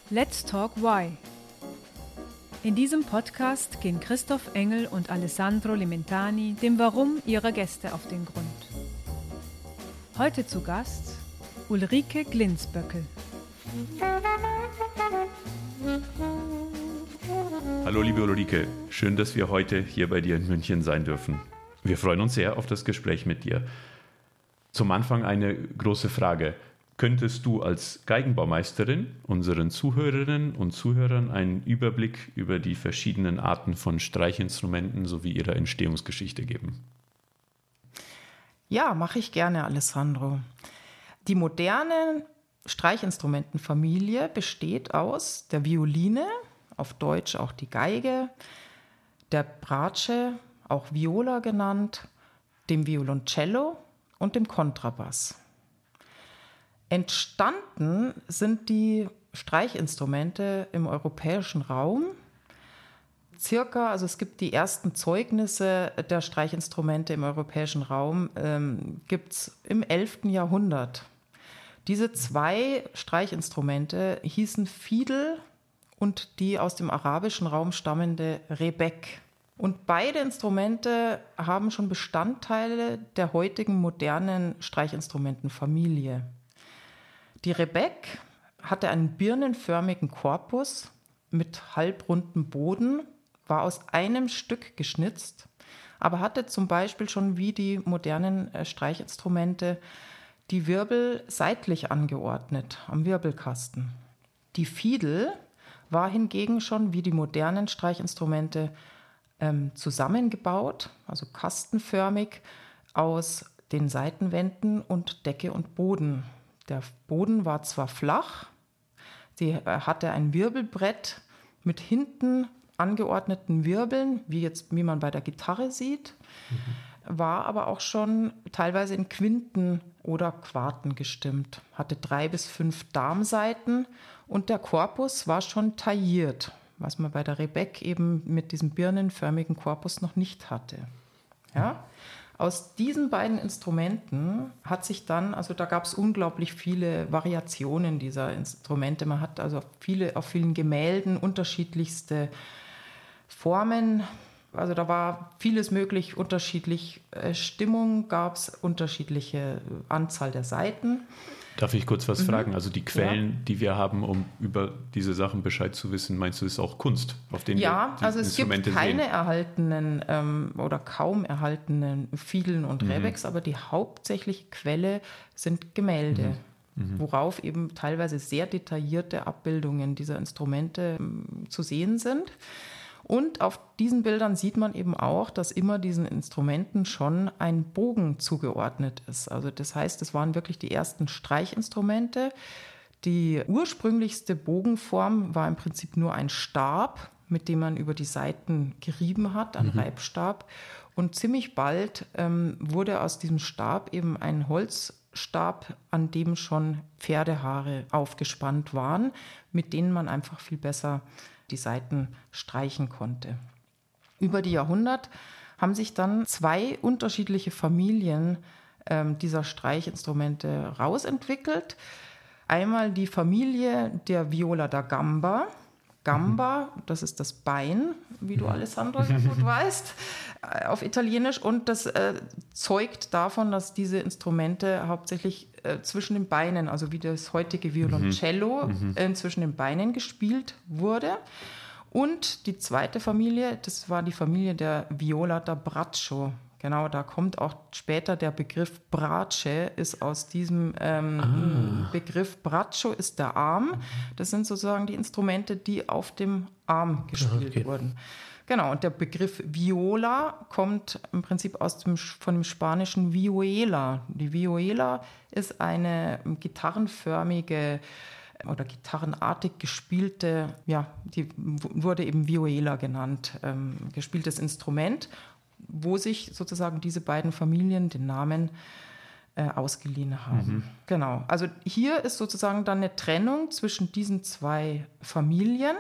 Let's Talk Why. In diesem Podcast gehen Christoph Engel und Alessandro Limentani dem Warum ihrer Gäste auf den Grund. Heute zu Gast Ulrike Glinsböckel. Hallo liebe Ulrike, schön, dass wir heute hier bei dir in München sein dürfen. Wir freuen uns sehr auf das Gespräch mit dir. Zum Anfang eine große Frage. Könntest du als Geigenbaumeisterin unseren Zuhörerinnen und Zuhörern einen Überblick über die verschiedenen Arten von Streichinstrumenten sowie ihrer Entstehungsgeschichte geben? Ja, mache ich gerne, Alessandro. Die moderne Streichinstrumentenfamilie besteht aus der Violine, auf Deutsch auch die Geige, der Bratsche, auch Viola genannt, dem Violoncello und dem Kontrabass. Entstanden sind die Streichinstrumente im europäischen Raum. Also es gibt die ersten Zeugnisse der Streichinstrumente im europäischen Raum, gibt es im 11. Jahrhundert. Diese zwei Streichinstrumente hießen Fiedel und die aus dem arabischen Raum stammende Rebek. Und beide Instrumente haben schon Bestandteile der heutigen modernen Streichinstrumentenfamilie. Die Rebek hatte einen birnenförmigen Korpus mit halbrundem Boden, war aus einem Stück geschnitzt, aber hatte zum Beispiel schon wie die modernen Streichinstrumente die Wirbel seitlich angeordnet am Wirbelkasten. Die Fiedel war hingegen schon wie die modernen Streichinstrumente zusammengebaut, also kastenförmig aus den Seitenwänden und Decke und Boden. Der Boden war zwar flach, sie hatte ein Wirbelbrett mit hinten angeordneten Wirbeln, wie man bei der Gitarre sieht, war aber auch schon teilweise in Quinten oder Quarten gestimmt, hatte 3 bis 5 Darmsaiten und der Korpus war schon tailliert, was man bei der Rebek eben mit diesem birnenförmigen Korpus noch nicht hatte. Ja? Aus diesen beiden Instrumenten hat sich dann, also da gab es unglaublich viele Variationen dieser Instrumente. Man hat also auf vielen Gemälden unterschiedlichste Formen. Also da war vieles möglich, unterschiedlich Stimmung gab es, unterschiedliche Anzahl der Saiten. Darf ich kurz was fragen? Also die Quellen, die wir haben, um über diese Sachen Bescheid zu wissen, meinst du, ist auch Kunst, auf denen wir die also es Instrumente gibt keine sehen? erhaltenen oder kaum erhaltenen Fiedlen und Rebeks, aber die hauptsächliche Quelle sind Gemälde, worauf eben teilweise sehr detaillierte Abbildungen dieser Instrumente zu sehen sind. Und auf diesen Bildern sieht man eben auch, dass immer diesen Instrumenten schon ein Bogen zugeordnet ist. Also das heißt, es waren wirklich die ersten Streichinstrumente. Die ursprünglichste Bogenform war im Prinzip nur ein Stab, mit dem man über die Saiten gerieben hat, ein Reibstab. Und ziemlich bald wurde aus diesem Stab eben ein Holzstab, an dem schon Pferdehaare aufgespannt waren, mit denen man einfach viel besser die Saiten streichen konnte. Über die Jahrhunderte haben sich dann 2 unterschiedliche Familien dieser Streichinstrumente rausentwickelt. Einmal die Familie der Viola da Gamba. Gamba, das ist das Bein, wie du, Alessandro, gut weißt, auf Italienisch. Und das zeugt davon, dass diese Instrumente hauptsächlich zwischen den Beinen, also wie das heutige Violoncello, zwischen den Beinen gespielt wurde. Und die zweite Familie, das war die Familie der Viola da Braccio. Genau, da kommt auch später der Begriff Bratsche, ist aus diesem Begriff Braccio ist der Arm. Das sind sozusagen die Instrumente, die auf dem Arm gespielt wurden. Genau, und der Begriff Viola kommt im Prinzip von dem spanischen Vihuela. Die Vihuela ist eine gitarrenförmige oder gitarrenartig gespielte, die wurde eben Vihuela genannt, gespieltes Instrument, wo sich sozusagen diese beiden Familien den Namen ausgeliehen haben. Genau, also hier ist sozusagen dann eine Trennung zwischen diesen 2 Familien.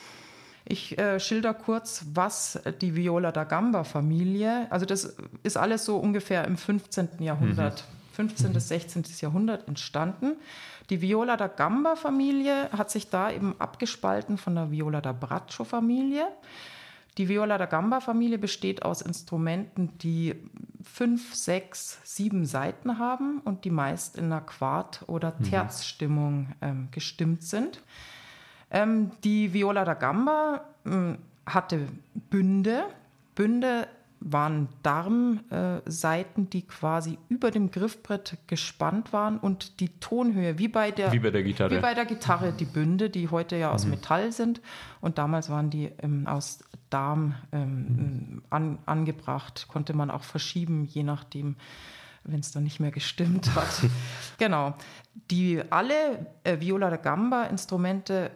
Ich schilder kurz, was die Viola da Gamba Familie, also das ist alles so ungefähr im 15. Jahrhundert 15. bis 16. Jahrhundert entstanden. Die Viola da Gamba-Familie hat sich da eben abgespalten von der Viola da Braccio-Familie. Die Viola da Gamba-Familie besteht aus Instrumenten, die 5, 6, 7 Saiten haben und die meist in einer Quart- oder Terzstimmung gestimmt sind. Die Viola da Gamba hatte Bünde. Bünde waren Darmsaiten, die quasi über dem Griffbrett gespannt waren und die Tonhöhe, wie bei der Gitarre, die Bünde, die heute ja aus Metall sind und damals waren die aus Darm angebracht, konnte man auch verschieben, je nachdem, wenn es dann nicht mehr gestimmt hat. Genau. Alle Viola da Gamba Instrumente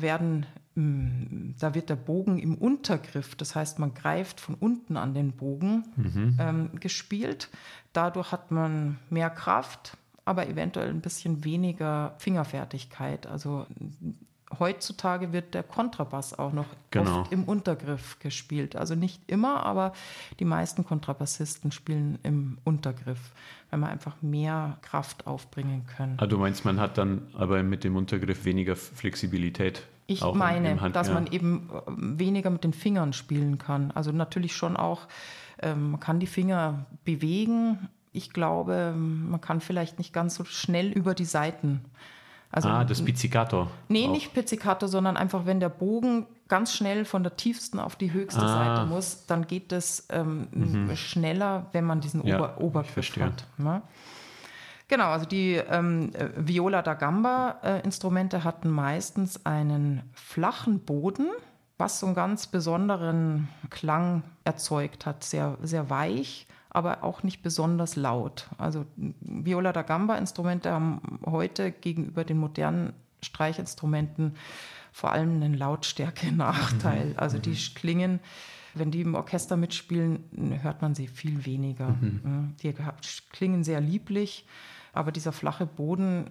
da wird der Bogen im Untergriff, das heißt, man greift von unten an den Bogen, gespielt. Dadurch hat man mehr Kraft, aber eventuell ein bisschen weniger Fingerfertigkeit. Also heutzutage wird der Kontrabass auch noch oft im Untergriff gespielt. Also nicht immer, aber die meisten Kontrabassisten spielen im Untergriff, weil man einfach mehr Kraft aufbringen können. Ah, du meinst, man hat dann aber mit dem Untergriff weniger Flexibilität? Ich meine, dass man eben weniger mit den Fingern spielen kann. Also natürlich schon auch, man kann die Finger bewegen. Ich glaube, man kann vielleicht nicht ganz so schnell über die Saiten. Also, das Pizzicato. Nee, nicht Pizzicato, sondern einfach, wenn der Bogen ganz schnell von der tiefsten auf die höchste Seite muss, dann geht das schneller, wenn man diesen Obergriff hat. Ne? Genau, also die Viola da Gamba Instrumente hatten meistens einen flachen Boden, was so einen ganz besonderen Klang erzeugt hat, sehr, sehr weich, aber auch nicht besonders laut. Also Viola da Gamba Instrumente haben heute gegenüber den modernen Streichinstrumenten vor allem einen Lautstärke-Nachteil. Also die klingen, wenn die im Orchester mitspielen, hört man sie viel weniger. Die klingen sehr lieblich, aber dieser flache Boden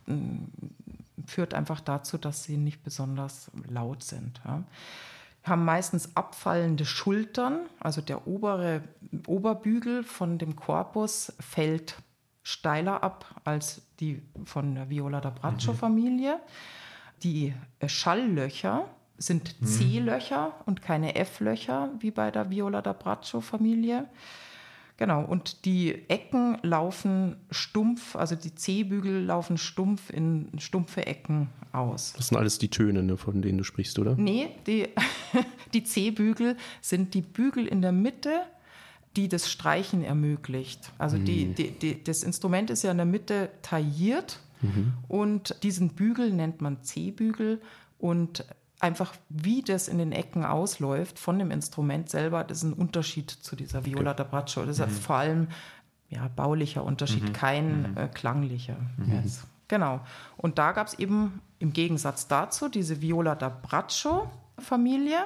führt einfach dazu, dass sie nicht besonders laut sind. Ja. Haben meistens abfallende Schultern, also der Oberbügel von dem Korpus fällt steiler ab als die von der Viola da Braccio-Familie. Die Schalllöcher sind C-Löcher und keine F-Löcher, wie bei der Viola da Braccio-Familie. Genau, und die Ecken laufen stumpf, also die C-Bügel laufen stumpf in stumpfe Ecken aus. Das sind alles die Töne, ne, von denen du sprichst, oder? Nee, die C-Bügel sind die Bügel in der Mitte, die das Streichen ermöglicht. Also das Instrument ist ja in der Mitte tailliert und diesen Bügel nennt man C-Bügel und einfach wie das in den Ecken ausläuft von dem Instrument selber, das ist ein Unterschied zu dieser Viola da Braccio. Das ist vor allem baulicher Unterschied, kein klanglicher. Jetzt. Genau. Und da gab es eben im Gegensatz dazu diese Viola da Braccio-Familie.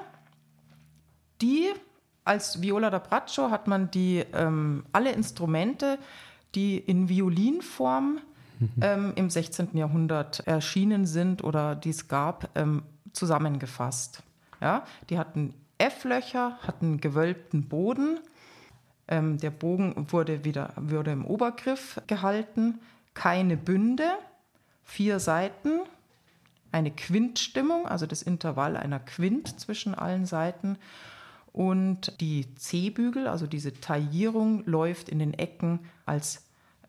Als Viola da Braccio hat man alle Instrumente, die in Violinform im 16. Jahrhundert erschienen sind oder die es gab, zusammengefasst. Ja, die hatten F-Löcher, hatten gewölbten Boden. Der Bogen wurde im Obergriff gehalten. Keine Bünde, 4 Saiten, eine Quintstimmung, also das Intervall einer Quint zwischen allen Saiten. Und die C-Bügel, also diese Taillierung, läuft in den Ecken als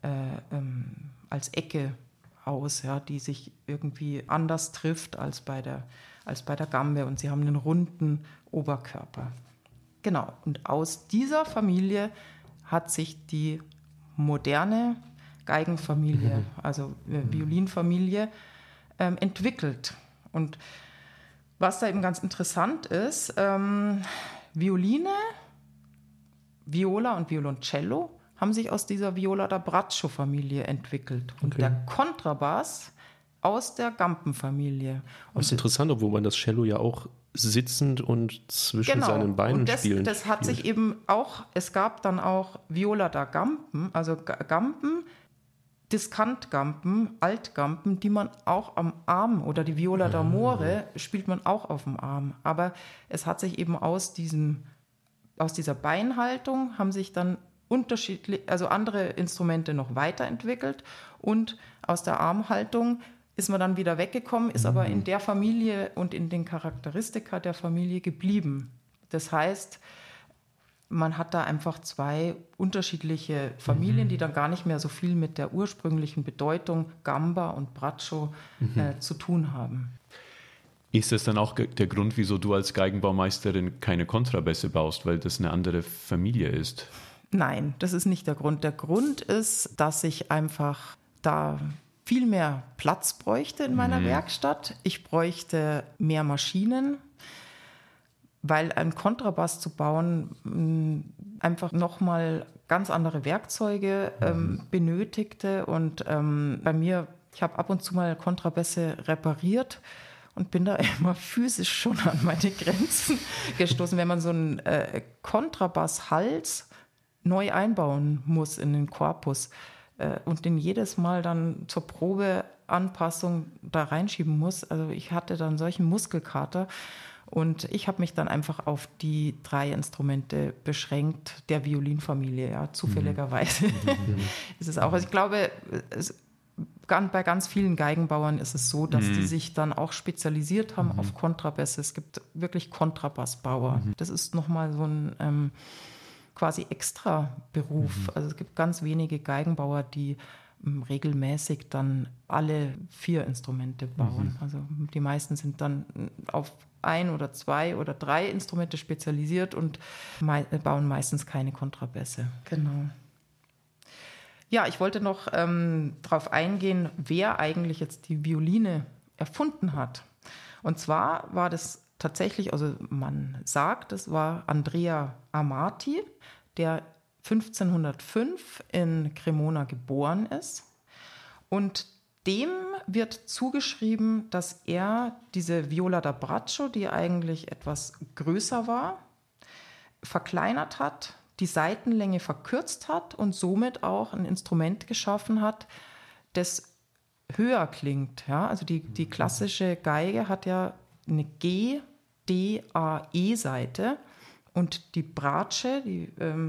Ecke aus, ja, die sich irgendwie anders trifft als bei der Gambe und sie haben einen runden Oberkörper. Genau, und aus dieser Familie hat sich die moderne Geigenfamilie, also Violinfamilie, entwickelt. Und was da eben ganz interessant ist, Violine, Viola und Violoncello haben sich aus dieser Viola da Braccio-Familie entwickelt. Und der Kontrabass aus der Gampenfamilie. Das ist interessant, obwohl man das Cello ja auch sitzend und zwischen seinen Beinen spielt. Das hat sich eben auch, es gab dann auch Viola da Gampen, also Gampen, Diskantgampen, Altgampen, die man auch am Arm oder die Viola d'Amore spielt man auch auf dem Arm. Aber es hat sich eben aus dieser Beinhaltung haben sich dann also andere Instrumente noch weiterentwickelt und aus der Armhaltung ist man dann wieder weggekommen, ist aber in der Familie und in den Charakteristika der Familie geblieben. Das heißt, man hat da einfach zwei unterschiedliche Familien, die dann gar nicht mehr so viel mit der ursprünglichen Bedeutung Gamba und Braccio zu tun haben. Ist das dann auch der Grund, wieso du als Geigenbaumeisterin keine Kontrabässe baust, weil das eine andere Familie ist? Nein, das ist nicht der Grund. Der Grund ist, dass ich einfach da viel mehr Platz bräuchte in meiner Werkstatt. Ich bräuchte mehr Maschinen, weil ein Kontrabass zu bauen einfach nochmal ganz andere Werkzeuge benötigte. Und bei mir, ich habe ab und zu mal Kontrabässe repariert und bin da immer physisch schon an meine Grenzen gestoßen. Wenn man so einen Kontrabasshals neu einbauen muss in den Korpus und den jedes Mal dann zur Probeanpassung da reinschieben muss. Also ich hatte dann solchen Muskelkater und ich habe mich dann einfach auf die 3 Instrumente beschränkt, der Violinfamilie, ja, zufälligerweise. Ist es auch. Also ich glaube, bei ganz vielen Geigenbauern ist es so, dass die sich dann auch spezialisiert haben auf Kontrabässe. Es gibt wirklich Kontrabassbauer. Das ist nochmal so ein quasi extra Beruf. Also es gibt ganz wenige Geigenbauer, die regelmäßig dann alle 4 Instrumente bauen. Also die meisten sind dann auf 1 oder 2 oder 3 Instrumente spezialisiert und bauen meistens keine Kontrabässe. Genau. Ja, ich wollte noch darauf eingehen, wer eigentlich jetzt die Violine erfunden hat. Und zwar war das tatsächlich, also man sagt, es war Andrea Amati, der 1505 in Cremona geboren ist. Und dem wird zugeschrieben, dass er diese Viola da Braccio, die eigentlich etwas größer war, verkleinert hat, die Saitenlänge verkürzt hat und somit auch ein Instrument geschaffen hat, das höher klingt. Ja? Also die klassische Geige hat ja eine G, D, A, E-Seite und die Bratsche, die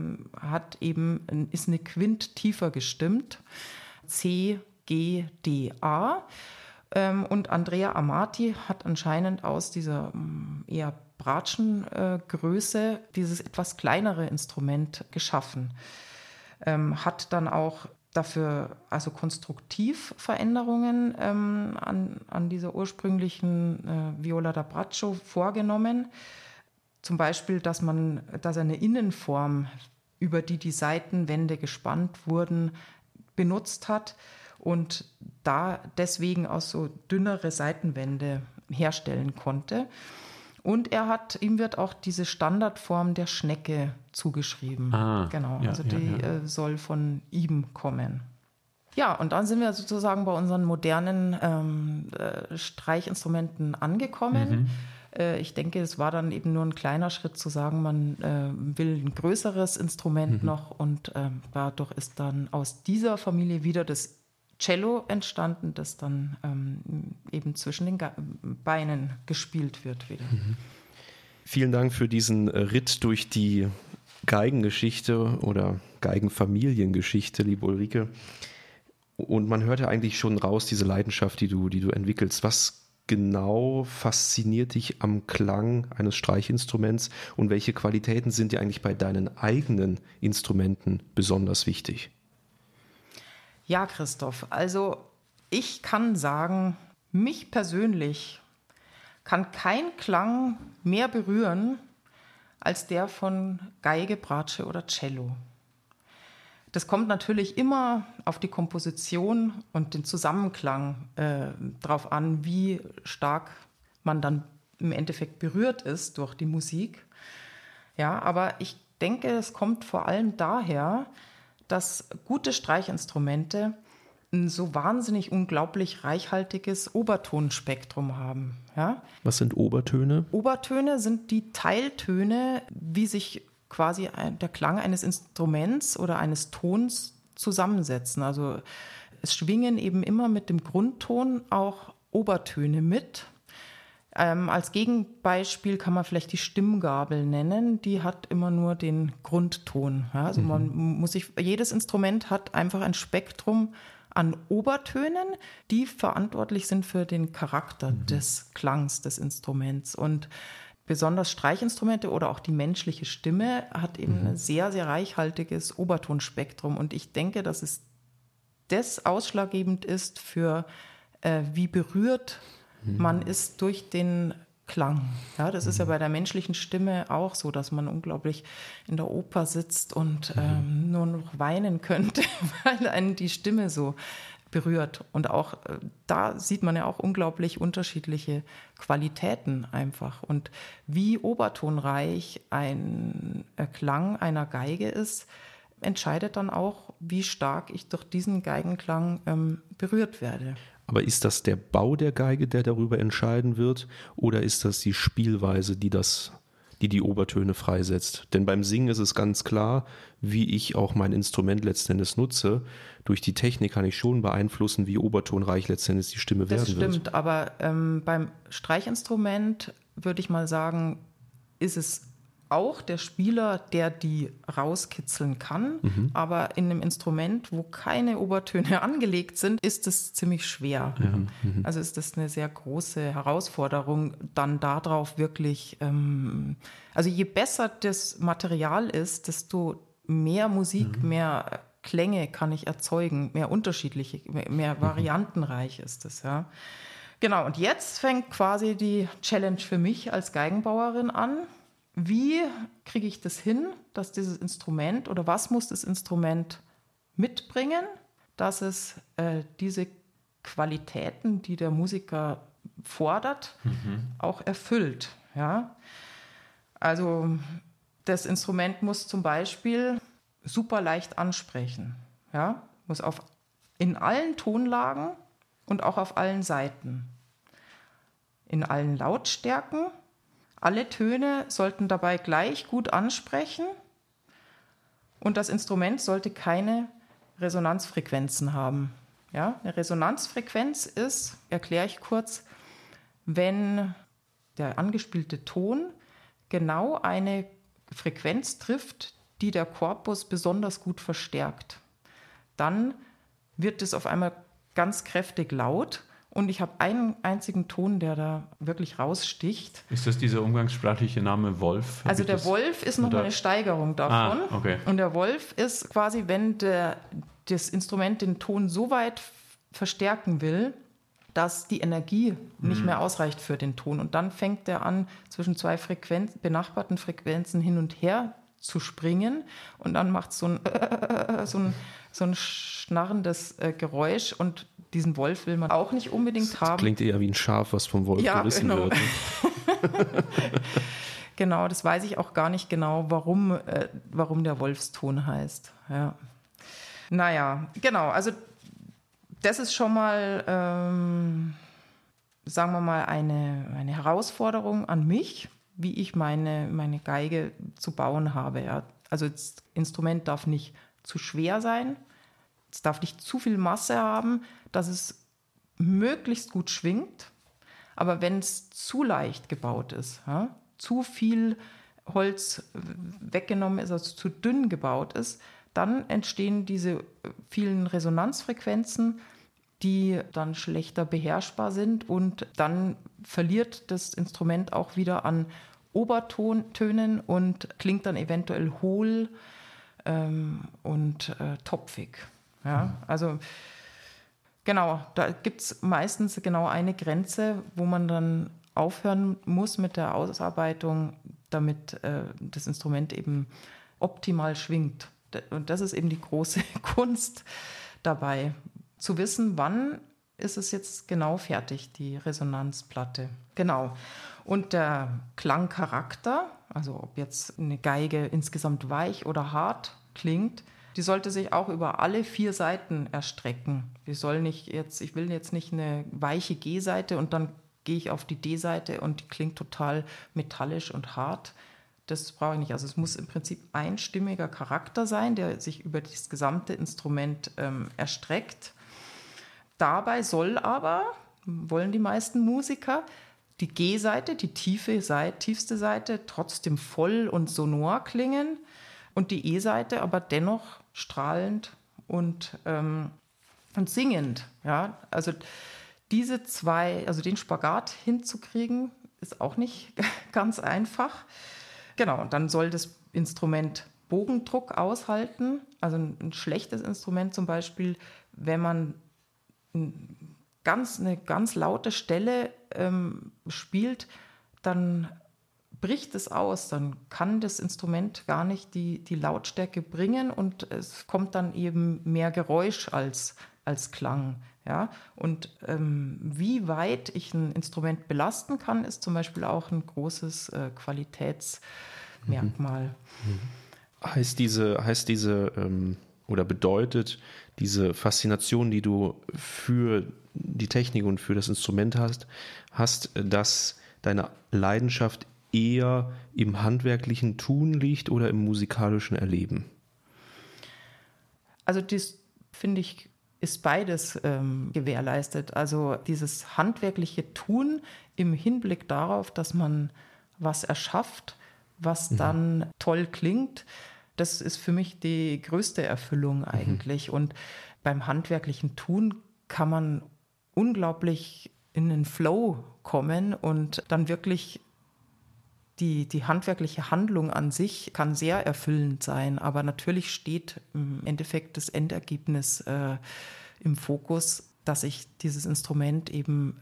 ist eine Quint tiefer gestimmt, C, G, D, A. Und Andrea Amati hat anscheinend aus dieser eher Bratschengröße dieses etwas kleinere Instrument geschaffen. Hat dann auch dafür also konstruktiv Veränderungen an dieser ursprünglichen Viola da Braccio vorgenommen. Zum Beispiel, dass er eine Innenform, über die Saitenwände gespannt wurden, benutzt hat und da deswegen auch so dünnere Seitenwände herstellen konnte. Und ihm wird auch diese Standardform der Schnecke zugeschrieben. Genau, ja, also die soll von ihm kommen. Ja, und dann sind wir sozusagen bei unseren modernen Streichinstrumenten angekommen. Ich denke, es war dann eben nur ein kleiner Schritt zu sagen, man will ein größeres Instrument noch und dadurch ist dann aus dieser Familie wieder das Cello entstanden, das dann eben zwischen den Beinen gespielt wird wieder. Vielen Dank für diesen Ritt durch die Geigengeschichte oder Geigenfamiliengeschichte, liebe Ulrike. Und man hört ja eigentlich schon raus, diese Leidenschaft, die du entwickelst. Was genau fasziniert dich am Klang eines Streichinstruments und welche Qualitäten sind dir eigentlich bei deinen eigenen Instrumenten besonders wichtig? Ja, Christoph, also ich kann sagen, mich persönlich kann kein Klang mehr berühren als der von Geige, Bratsche oder Cello. Das kommt natürlich immer auf die Komposition und den Zusammenklang drauf an, wie stark man dann im Endeffekt berührt ist durch die Musik. Ja, aber ich denke, es kommt vor allem daher, dass gute Streichinstrumente ein so wahnsinnig unglaublich reichhaltiges Obertonspektrum haben. Ja? Was sind Obertöne? Obertöne sind die Teiltöne, wie sich quasi der Klang eines Instruments oder eines Tons zusammensetzen. Also es schwingen eben immer mit dem Grundton auch Obertöne mit. Als Gegenbeispiel kann man vielleicht die Stimmgabel nennen. Die hat immer nur den Grundton. Ja, also jedes Instrument hat einfach ein Spektrum an Obertönen, die verantwortlich sind für den Charakter des Klangs des Instruments. Und besonders Streichinstrumente oder auch die menschliche Stimme hat eben ein sehr, sehr reichhaltiges Obertonspektrum. Und ich denke, dass es das ausschlaggebend ist für wie berührt man ist durch den Klang. Ja, das ist ja bei der menschlichen Stimme auch so, dass man unglaublich in der Oper sitzt und nur noch weinen könnte, weil einen die Stimme so berührt. Und auch da sieht man ja auch unglaublich unterschiedliche Qualitäten einfach. Und wie obertonreich ein Klang einer Geige ist, entscheidet dann auch, wie stark ich durch diesen Geigenklang berührt werde. Aber ist das der Bau der Geige, der darüber entscheiden wird, oder ist das die Spielweise, die die Obertöne freisetzt? Denn beim Singen ist es ganz klar, wie ich auch mein Instrument letzten Endes nutze. Durch die Technik kann ich schon beeinflussen, wie obertonreich letzten Endes die Stimme werden wird. Das stimmt, aber beim Streichinstrument würde ich mal sagen, ist es auch der Spieler, der die rauskitzeln kann. Aber in einem Instrument, wo keine Obertöne angelegt sind, ist es ziemlich schwer. Also ist das eine sehr große Herausforderung, dann darauf wirklich, also je besser das Material ist, desto mehr Musik, mehr Klänge kann ich erzeugen, mehr unterschiedliche, mehr variantenreich ist es, ja. Genau, und jetzt fängt quasi die Challenge für mich als Geigenbauerin an. Wie kriege ich das hin, dass dieses Instrument oder was muss das Instrument mitbringen, dass es diese Qualitäten, die der Musiker fordert, auch erfüllt? Ja? Also das Instrument muss zum Beispiel super leicht ansprechen, ja? Muss in allen Tonlagen und auch auf allen Seiten, in allen Lautstärken. Alle Töne sollten dabei gleich gut ansprechen und das Instrument sollte keine Resonanzfrequenzen haben. Ja, eine Resonanzfrequenz ist, erkläre ich kurz, wenn der angespielte Ton genau eine Frequenz trifft, die der Korpus besonders gut verstärkt. Dann wird es auf einmal ganz kräftig laut. Und ich habe einen einzigen Ton, der da wirklich raussticht. Ist das dieser umgangssprachliche Name Wolf? Also der Wolf ist nochmal eine Steigerung davon. Okay. Und der Wolf ist quasi, wenn das Instrument den Ton so weit verstärken will, dass die Energie nicht mehr ausreicht für den Ton. Und dann fängt er an, zwischen zwei benachbarten Frequenzen hin und her zu springen. Und dann macht es so ein schnarrendes Geräusch. Und diesen Wolf will man auch nicht unbedingt haben. Klingt eher wie ein Schaf, was vom Wolf gerissen wird. Genau, das weiß ich auch gar nicht genau, warum der Wolfston heißt. Ja. Naja, genau, also das ist schon mal, sagen wir mal, eine Herausforderung an mich, wie ich meine Geige zu bauen habe. Ja. Also das Instrument darf nicht zu schwer sein, es darf nicht zu viel Masse haben, dass es möglichst gut schwingt. Aber wenn es zu leicht gebaut ist, ja, zu viel Holz weggenommen ist, also zu dünn gebaut ist, dann entstehen diese vielen Resonanzfrequenzen, die dann schlechter beherrschbar sind und dann verliert das Instrument auch wieder an Obertönen und klingt dann eventuell hohl und topfig. Ja, also genau, da gibt es meistens genau eine Grenze, wo man dann aufhören muss mit der Ausarbeitung, damit das Instrument eben optimal schwingt. Und das ist eben die große Kunst dabei, zu wissen, wann ist es jetzt genau fertig, die Resonanzplatte. Genau. Und der Klangcharakter, also ob jetzt eine Geige insgesamt weich oder hart klingt, die sollte sich auch über alle 4 Seiten erstrecken. Ich will jetzt nicht eine weiche G-Seite und dann gehe ich auf die D-Seite und die klingt total metallisch und hart. Das brauche ich nicht. Also es muss im Prinzip einstimmiger Charakter sein, der sich über das gesamte Instrument erstreckt. Dabei wollen die meisten Musiker, die G-Seite, die tiefste Seite, trotzdem voll und sonor klingen und die E-Seite aber dennoch strahlend und singend. Ja? Also diese zwei, also den Spagat hinzukriegen, ist auch nicht ganz einfach. Genau, und dann soll das Instrument Bogendruck aushalten. Also ein schlechtes Instrument zum Beispiel, wenn man eine ganz laute Stelle spielt, dann bricht es aus, dann kann das Instrument gar nicht die Lautstärke bringen und es kommt dann eben mehr Geräusch als Klang. Ja? Und wie weit ich ein Instrument belasten kann, ist zum Beispiel auch ein großes Qualitätsmerkmal. Heißt diese oder bedeutet diese Faszination, die du für die Technik und für das Instrument hast, dass deine Leidenschaft eher im handwerklichen Tun liegt oder im musikalischen Erleben? Also das, finde ich, ist beides gewährleistet. Also dieses handwerkliche Tun im Hinblick darauf, dass man was erschafft, was dann toll klingt, das ist für mich die größte Erfüllung eigentlich. Und beim handwerklichen Tun kann man unglaublich in den Flow kommen und dann wirklich die handwerkliche Handlung an sich kann sehr erfüllend sein, aber natürlich steht im Endeffekt das Endergebnis im Fokus, dass ich dieses Instrument eben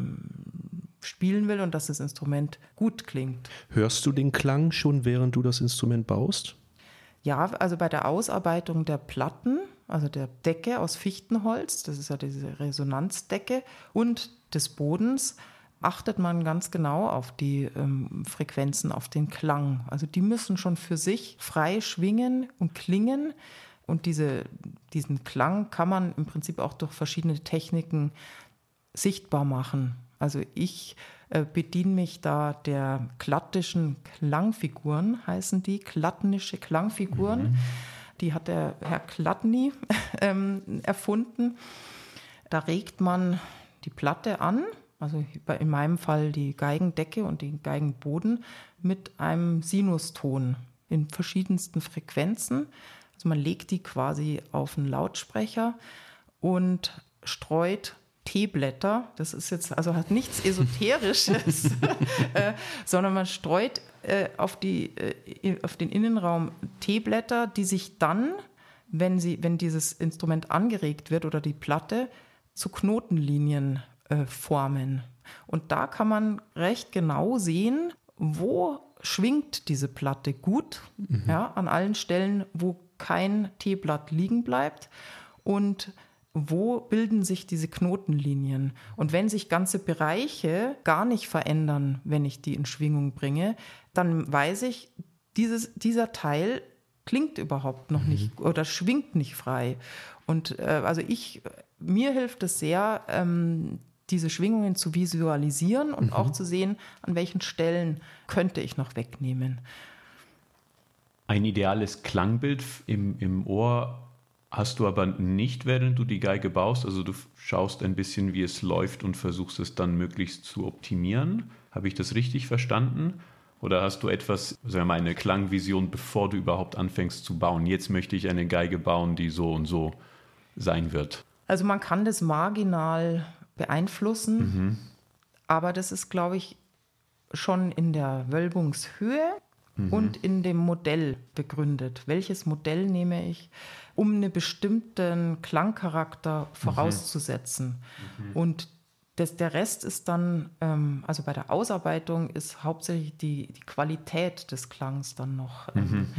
spielen will und dass das Instrument gut klingt. Hörst du den Klang schon, während du das Instrument baust? Ja, also bei der Ausarbeitung der Platten, also der Decke aus Fichtenholz, das ist ja diese Resonanzdecke, und des Bodens, achtet man ganz genau auf die Frequenzen, auf den Klang. Also die müssen schon für sich frei schwingen und klingen. Und diesen Klang kann man im Prinzip auch durch verschiedene Techniken sichtbar machen. Also ich bediene mich da der klattischen Klangfiguren, heißen die, klattnische Klangfiguren. Die hat der Herr Klattny erfunden. Da regt man die Platte an, also in meinem Fall die Geigendecke und den Geigenboden, mit einem Sinuston in verschiedensten Frequenzen. Also man legt die quasi auf einen Lautsprecher und streut Teeblätter, das ist jetzt, also hat nichts Esoterisches, sondern man streut auf den Innenraum Teeblätter, die sich dann, wenn dieses Instrument angeregt wird oder die Platte, zu Knotenlinien formen. Und da kann man recht genau sehen, wo schwingt diese Platte gut, ja, an allen Stellen, wo kein Teeblatt liegen bleibt und wo bilden sich diese Knotenlinien? Und wenn sich ganze Bereiche gar nicht verändern, wenn ich die in Schwingung bringe, dann weiß ich, dieser Teil klingt überhaupt noch nicht oder schwingt nicht frei. Und mir hilft es sehr, diese Schwingungen zu visualisieren und auch zu sehen, an welchen Stellen könnte ich noch wegnehmen. Ein ideales Klangbild im Ohr hast du aber nicht, während du die Geige baust. Also du schaust ein bisschen, wie es läuft und versuchst es dann möglichst zu optimieren. Habe ich das richtig verstanden? Oder hast du etwas, sagen wir mal, eine Klangvision, bevor du überhaupt anfängst zu bauen? Jetzt möchte ich eine Geige bauen, die so und so sein wird. Also man kann das marginal beeinflussen, aber das ist, glaube ich, schon in der Wölbungshöhe und in dem Modell begründet. Welches Modell nehme ich, um einen bestimmten Klangcharakter vorauszusetzen? Und der Rest ist dann, also bei der Ausarbeitung ist hauptsächlich die Qualität des Klangs dann noch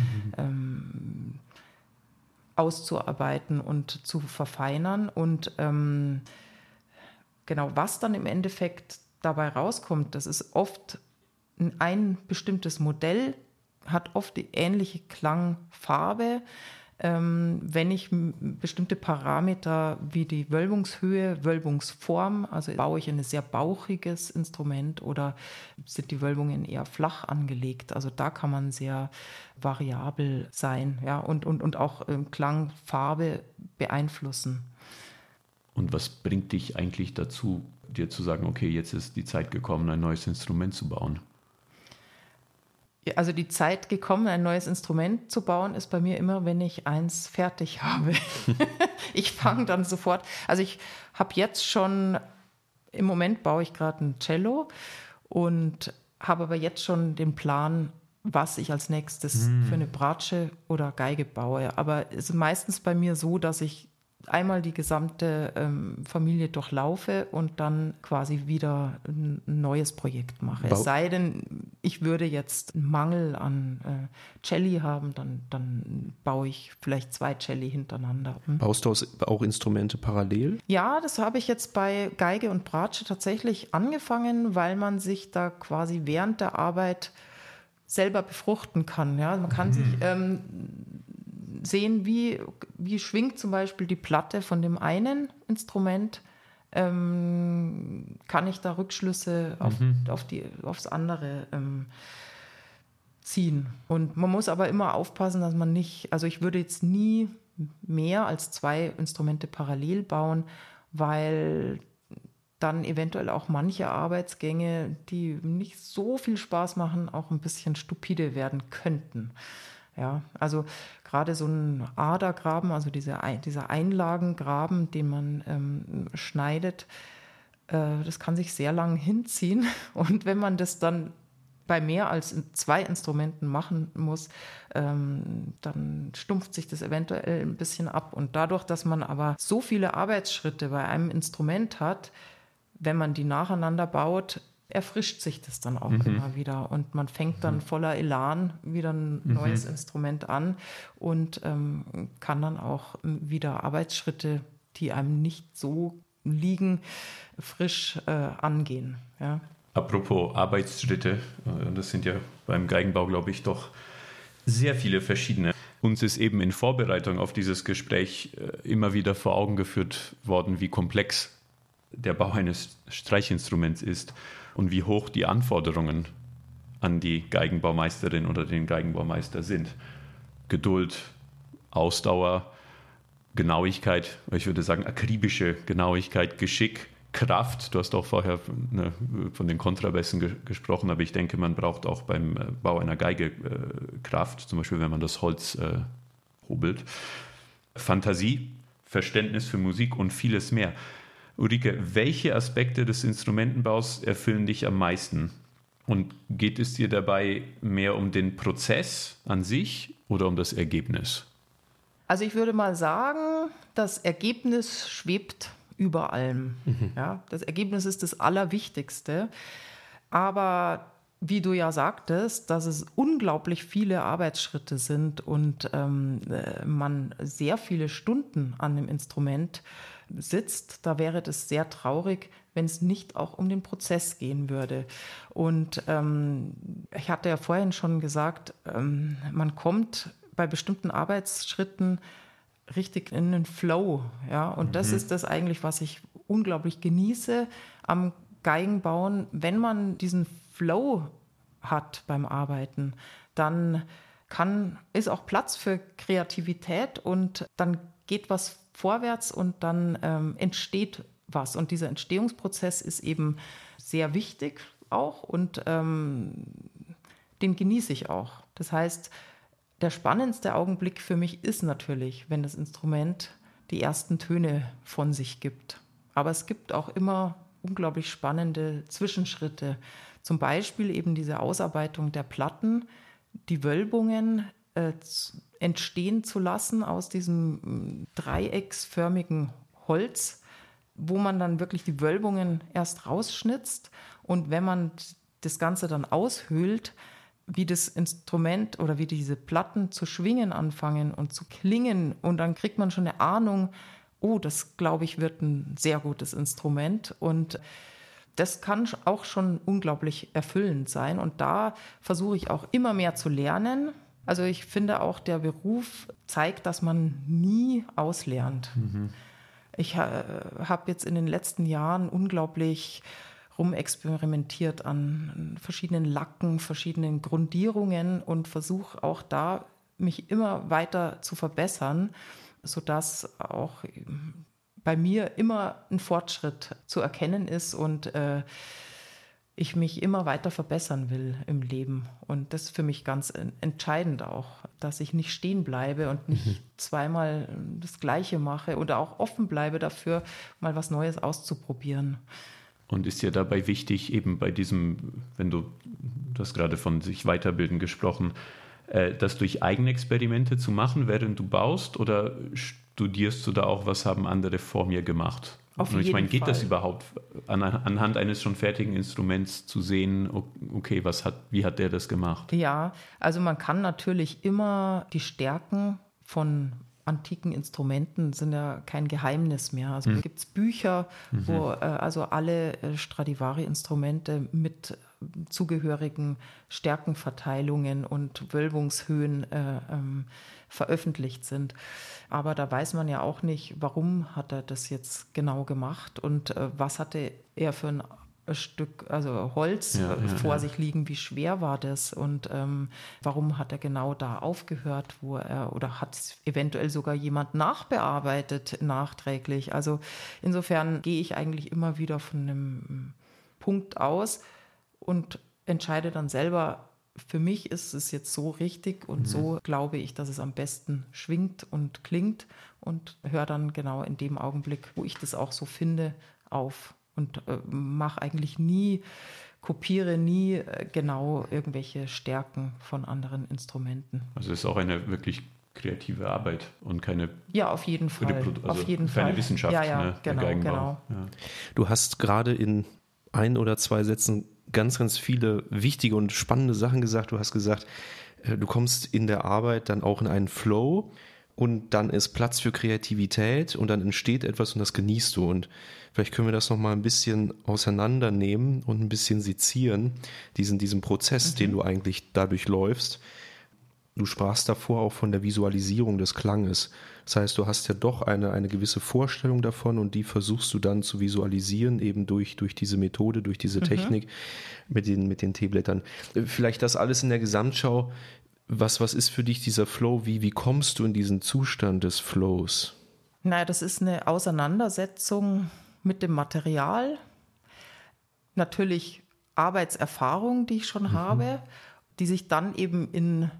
auszuarbeiten und zu verfeinern. Und genau, was dann im Endeffekt dabei rauskommt, das ist oft ein bestimmtes Modell, hat oft die ähnliche Klangfarbe. Wenn ich bestimmte Parameter wie die Wölbungshöhe, Wölbungsform, also baue ich ein sehr bauchiges Instrument oder sind die Wölbungen eher flach angelegt? Also da kann man sehr variabel sein, ja, und auch Klangfarbe beeinflussen. Und was bringt dich eigentlich dazu, dir zu sagen, okay, jetzt ist die Zeit gekommen, ein neues Instrument zu bauen? Also die Zeit gekommen, ein neues Instrument zu bauen, ist bei mir immer, wenn ich eins fertig habe. Ich fange dann sofort, also ich habe jetzt schon, im Moment baue ich gerade ein Cello und habe aber jetzt schon den Plan, was ich als nächstes für eine Bratsche oder Geige baue. Aber es ist meistens bei mir so, dass ich einmal die gesamte Familie durchlaufe und dann quasi wieder ein neues Projekt mache. Es sei denn, ich würde jetzt einen Mangel an Celli haben, dann baue ich vielleicht 2 Celli hintereinander. Baust du auch Instrumente parallel? Ja, das habe ich jetzt bei Geige und Bratsche tatsächlich angefangen, weil man sich da quasi während der Arbeit selber befruchten kann. Ja? Man kann sich sehen, wie schwingt zum Beispiel die Platte von dem einen Instrument. Kann ich da Rückschlüsse aufs andere ziehen. Und man muss aber immer aufpassen, dass man nicht, also ich würde jetzt nie mehr als 2 Instrumente parallel bauen, weil dann eventuell auch manche Arbeitsgänge, die nicht so viel Spaß machen, auch ein bisschen stupide werden könnten. Ja, also gerade so ein Adergraben, also dieser Einlagengraben, den man schneidet, das kann sich sehr lang hinziehen. Und wenn man das dann bei mehr als 2 Instrumenten machen muss, dann stumpft sich das eventuell ein bisschen ab. Und dadurch, dass man aber so viele Arbeitsschritte bei einem Instrument hat, wenn man die nacheinander baut, erfrischt sich das dann auch immer wieder. Und man fängt dann voller Elan wieder ein neues Instrument an und kann dann auch wieder Arbeitsschritte, die einem nicht so liegen, frisch angehen. Ja. Apropos Arbeitsschritte, das sind ja beim Geigenbau, glaube ich, doch sehr viele verschiedene. Uns ist eben in Vorbereitung auf dieses Gespräch immer wieder vor Augen geführt worden, wie komplex der Bau eines Streichinstruments ist und wie hoch die Anforderungen an die Geigenbaumeisterin oder den Geigenbaumeister sind. Geduld, Ausdauer, Genauigkeit, ich würde sagen akribische Genauigkeit, Geschick, Kraft. Du hast auch vorher von den Kontrabässen gesprochen, aber ich denke, man braucht auch beim Bau einer Geige Kraft, zum Beispiel wenn man das Holz hobelt. Fantasie, Verständnis für Musik und vieles mehr. Ulrike, welche Aspekte des Instrumentenbaus erfüllen dich am meisten? Und geht es dir dabei mehr um den Prozess an sich oder um das Ergebnis? Also ich würde mal sagen, das Ergebnis schwebt über allem. Ja, das Ergebnis ist das Allerwichtigste. Aber wie du ja sagtest, dass es unglaublich viele Arbeitsschritte sind und man sehr viele Stunden an dem Instrument sitzt, da wäre das sehr traurig, wenn es nicht auch um den Prozess gehen würde. Und ich hatte ja vorhin schon gesagt, man kommt bei bestimmten Arbeitsschritten richtig in den Flow. Ja? Und das ist das eigentlich, was ich unglaublich genieße am Geigenbauen. Wenn man diesen Flow hat beim Arbeiten, dann ist auch Platz für Kreativität und dann geht was vorwärts und dann entsteht was. Und dieser Entstehungsprozess ist eben sehr wichtig auch und den genieße ich auch. Das heißt, der spannendste Augenblick für mich ist natürlich, wenn das Instrument die ersten Töne von sich gibt. Aber es gibt auch immer unglaublich spannende Zwischenschritte. Zum Beispiel eben diese Ausarbeitung der Platten, die Wölbungen entstehen zu lassen aus diesem dreiecksförmigen Holz, wo man dann wirklich die Wölbungen erst rausschnitzt. Und wenn man das Ganze dann aushöhlt, wie das Instrument oder wie diese Platten zu schwingen anfangen und zu klingen. Und dann kriegt man schon eine Ahnung, oh, das, glaube ich, wird ein sehr gutes Instrument. Und das kann auch schon unglaublich erfüllend sein. Und da versuche ich auch immer mehr zu lernen. Also ich finde auch, der Beruf zeigt, dass man nie auslernt. Ich habe jetzt in den letzten Jahren unglaublich rumexperimentiert an verschiedenen Lacken, verschiedenen Grundierungen und versuche auch da, mich immer weiter zu verbessern, sodass auch bei mir immer ein Fortschritt zu erkennen ist und ich mich immer weiter verbessern will im Leben. Und das ist für mich ganz entscheidend auch, dass ich nicht stehen bleibe und nicht zweimal das Gleiche mache oder auch offen bleibe dafür, mal was Neues auszuprobieren. Und ist dir dabei wichtig, eben bei diesem, wenn du hast gerade von sich weiterbilden gesprochen, das durch Eigenexperimente zu machen, während du baust, oder studierst du da auch, was haben andere vor mir gemacht? Auf Und ich meine, geht jeden das Fall. überhaupt anhand eines schon fertigen Instruments zu sehen, okay, wie hat der das gemacht? Ja, also man kann natürlich immer die Stärken von antiken Instrumenten sind ja kein Geheimnis mehr. Also da gibt es Bücher, wo also alle Stradivari-Instrumente mit zugehörigen Stärkenverteilungen und Wölbungshöhen veröffentlicht sind. Aber da weiß man ja auch nicht, warum hat er das jetzt genau gemacht und was hatte er für ein Stück, also Holz vor sich liegen, wie schwer war das und warum hat er genau da aufgehört, oder hat es eventuell sogar jemand nachbearbeitet nachträglich. Also insofern gehe ich eigentlich immer wieder von einem Punkt aus und entscheide dann selber, für mich ist es jetzt so richtig und so glaube ich, dass es am besten schwingt und klingt und höre dann genau in dem Augenblick, wo ich das auch so finde, auf. Und kopiere nie genau irgendwelche Stärken von anderen Instrumenten. Also es ist auch eine wirklich kreative Arbeit und keine auf jeden Fall. keine Wissenschaft. Ja, genau. Ja. Du hast gerade in 1 oder 2 Sätzen ganz, ganz viele wichtige und spannende Sachen gesagt. Du hast gesagt, du kommst in der Arbeit dann auch in einen Flow und dann ist Platz für Kreativität und dann entsteht etwas und das genießt du. Und vielleicht können wir das nochmal ein bisschen auseinandernehmen und ein bisschen sezieren, diesen Prozess, den du eigentlich dadurch läufst. Du sprachst davor auch von der Visualisierung des Klanges. Das heißt, du hast ja doch eine gewisse Vorstellung davon und die versuchst du dann zu visualisieren, eben durch diese Methode, durch diese Technik mit den Teeblättern. Vielleicht das alles in der Gesamtschau. Was ist für dich dieser Flow? Wie kommst du in diesen Zustand des Flows? Naja, das ist eine Auseinandersetzung mit dem Material. Natürlich Arbeitserfahrung, die ich schon habe, die sich dann eben in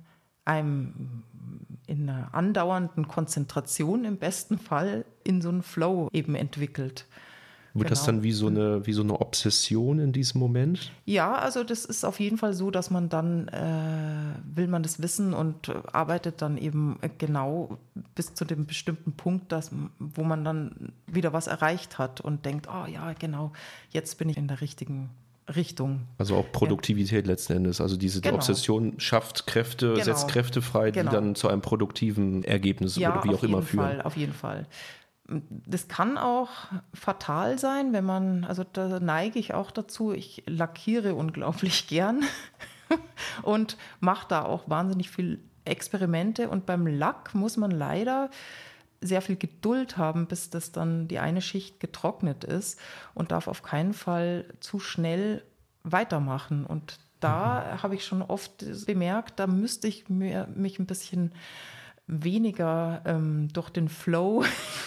einer andauernden Konzentration im besten Fall in so einen Flow eben entwickelt. Wird das dann wie so eine Obsession in diesem Moment? Ja, also das ist auf jeden Fall so, dass man dann, will man das wissen und arbeitet dann eben genau bis zu dem bestimmten Punkt, wo man dann wieder was erreicht hat und denkt, oh ja, genau, jetzt bin ich in der richtigen Richtung. Also auch Produktivität letzten Endes. Also die Obsession schafft Kräfte, setzt Kräfte frei, die dann zu einem produktiven Ergebnis oder wie auch immer führen. Auf jeden Fall. Das kann auch fatal sein, also da neige ich auch dazu, ich lackiere unglaublich gern und mache da auch wahnsinnig viel Experimente und beim Lack muss man leider sehr viel Geduld haben, bis das dann die eine Schicht getrocknet ist und darf auf keinen Fall zu schnell weitermachen. Und da habe ich schon oft bemerkt, da müsste ich mich ein bisschen weniger durch den Flow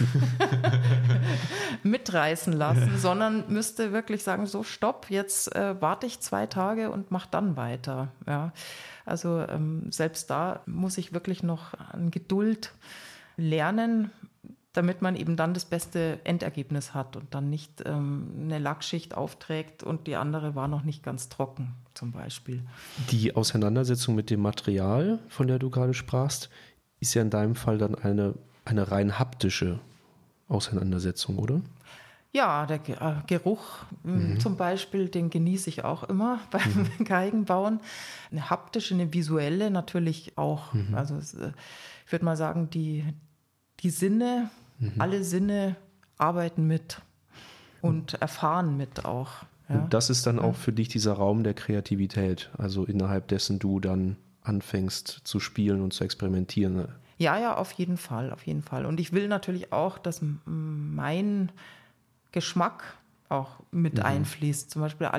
mitreißen lassen, sondern müsste wirklich sagen, so stopp, jetzt warte ich 2 Tage und mach dann weiter. Ja. Also selbst da muss ich wirklich noch an Geduld lernen, damit man eben dann das beste Endergebnis hat und dann nicht eine Lackschicht aufträgt und die andere war noch nicht ganz trocken zum Beispiel. Die Auseinandersetzung mit dem Material, von der du gerade sprachst, ist ja in deinem Fall dann eine rein haptische Auseinandersetzung, oder? Ja, der Geruch zum Beispiel, den genieße ich auch immer beim Geigenbauen. Eine haptische, eine visuelle natürlich auch. Also ich würde mal sagen, die Sinne, alle Sinne arbeiten mit und erfahren mit auch. Ja. Und das ist dann auch für dich dieser Raum der Kreativität, also innerhalb dessen du dann anfängst zu spielen und zu experimentieren. Ja, auf jeden Fall. Und ich will natürlich auch, dass mein Geschmack auch mit einfließt. Zum Beispiel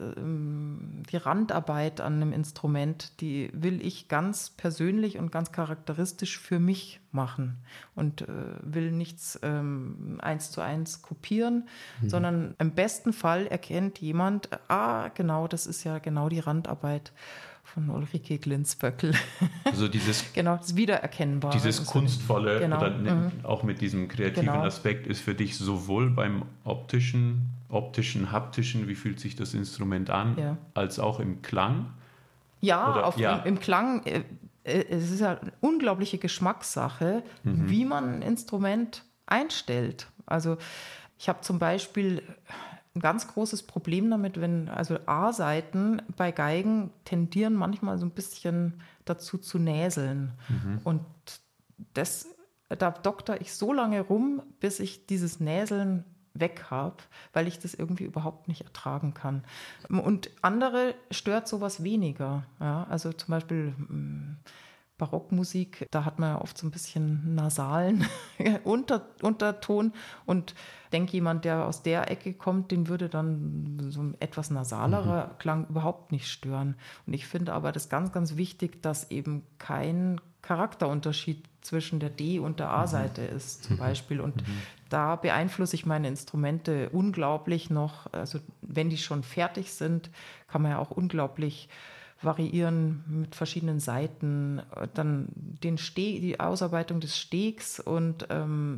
die Randarbeit an einem Instrument, die will ich ganz persönlich und ganz charakteristisch für mich machen und will nichts 1:1 kopieren, sondern im besten Fall erkennt jemand, genau, das ist ja genau die Randarbeit von Ulrike Glinsböckl. Also dieses genau, das Wiedererkennbare. Dieses Kunstvolle genau. oder auch mit diesem kreativen Aspekt ist für dich sowohl beim optischen, haptischen, wie fühlt sich das Instrument an, als auch im Klang? Ja, im Klang, es ist ja eine unglaubliche Geschmackssache, wie man ein Instrument einstellt. Also ich habe zum Beispiel ein ganz großes Problem damit, also A-Seiten bei Geigen tendieren manchmal so ein bisschen dazu zu näseln. Und da dokter ich so lange rum, bis ich dieses Näseln weg habe, weil ich das irgendwie überhaupt nicht ertragen kann. Und andere stört sowas weniger. Ja? Also zum Beispiel Barockmusik, da hat man ja oft so ein bisschen nasalen Unterton und denke, jemand, der aus der Ecke kommt, den würde dann so ein etwas nasalerer Klang überhaupt nicht stören. Und ich finde aber das ganz, ganz wichtig, dass eben kein Charakterunterschied zwischen der D- und der A-Seite ist zum Beispiel. Und da beeinflusse ich meine Instrumente unglaublich noch. Also wenn die schon fertig sind, kann man ja auch unglaublich variieren mit verschiedenen Seiten, dann die Ausarbeitung des Stegs und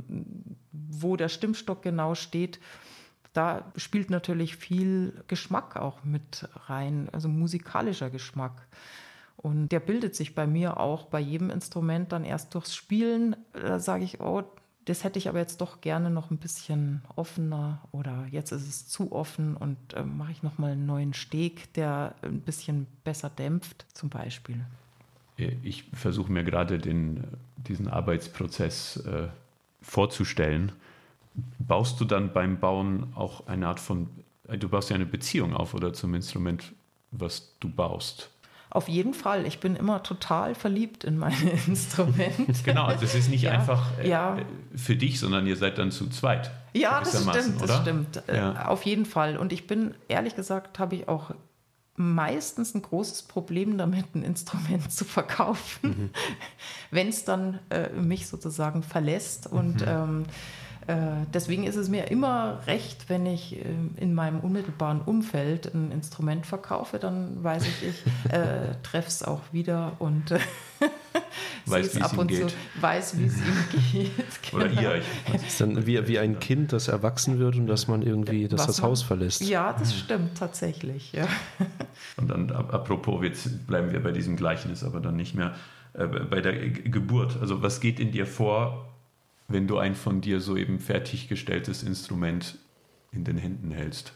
wo der Stimmstock genau steht, da spielt natürlich viel Geschmack auch mit rein, also musikalischer Geschmack. Und der bildet sich bei mir auch bei jedem Instrument dann erst durchs Spielen. Da sage ich, das hätte ich aber jetzt doch gerne noch ein bisschen offener oder jetzt ist es zu offen und mache ich nochmal einen neuen Steg, der ein bisschen besser dämpft zum Beispiel. Ich versuche mir gerade diesen Arbeitsprozess vorzustellen. Baust du dann beim Bauen auch eine Art von, du baust ja eine Beziehung auf oder zum Instrument, was du baust? Auf jeden Fall. Ich bin immer total verliebt in meine Instrumente. Genau, also es ist nicht einfach für dich, sondern ihr seid dann zu zweit. Ja, das stimmt, oder? Das stimmt. Ja. Auf jeden Fall. Und ich bin, ehrlich gesagt, habe ich auch meistens ein großes Problem damit, ein Instrument zu verkaufen, wenn es dann mich sozusagen verlässt. Und deswegen ist es mir immer recht, wenn ich in meinem unmittelbaren Umfeld ein Instrument verkaufe, dann weiß ich treffe es auch wieder und weiß, wie es ihm geht. Weiß, wie es ihm geht. Oder ihr. Das ist dann wie ein Kind, das erwachsen wird und dass man irgendwie das Haus verlässt. Ja, das stimmt tatsächlich. Ja. Und dann, apropos, jetzt bleiben wir bei diesem Gleichnis, aber dann nicht mehr bei der Geburt. Also was geht in dir vor, wenn du ein von dir soeben fertiggestelltes Instrument in den Händen hältst?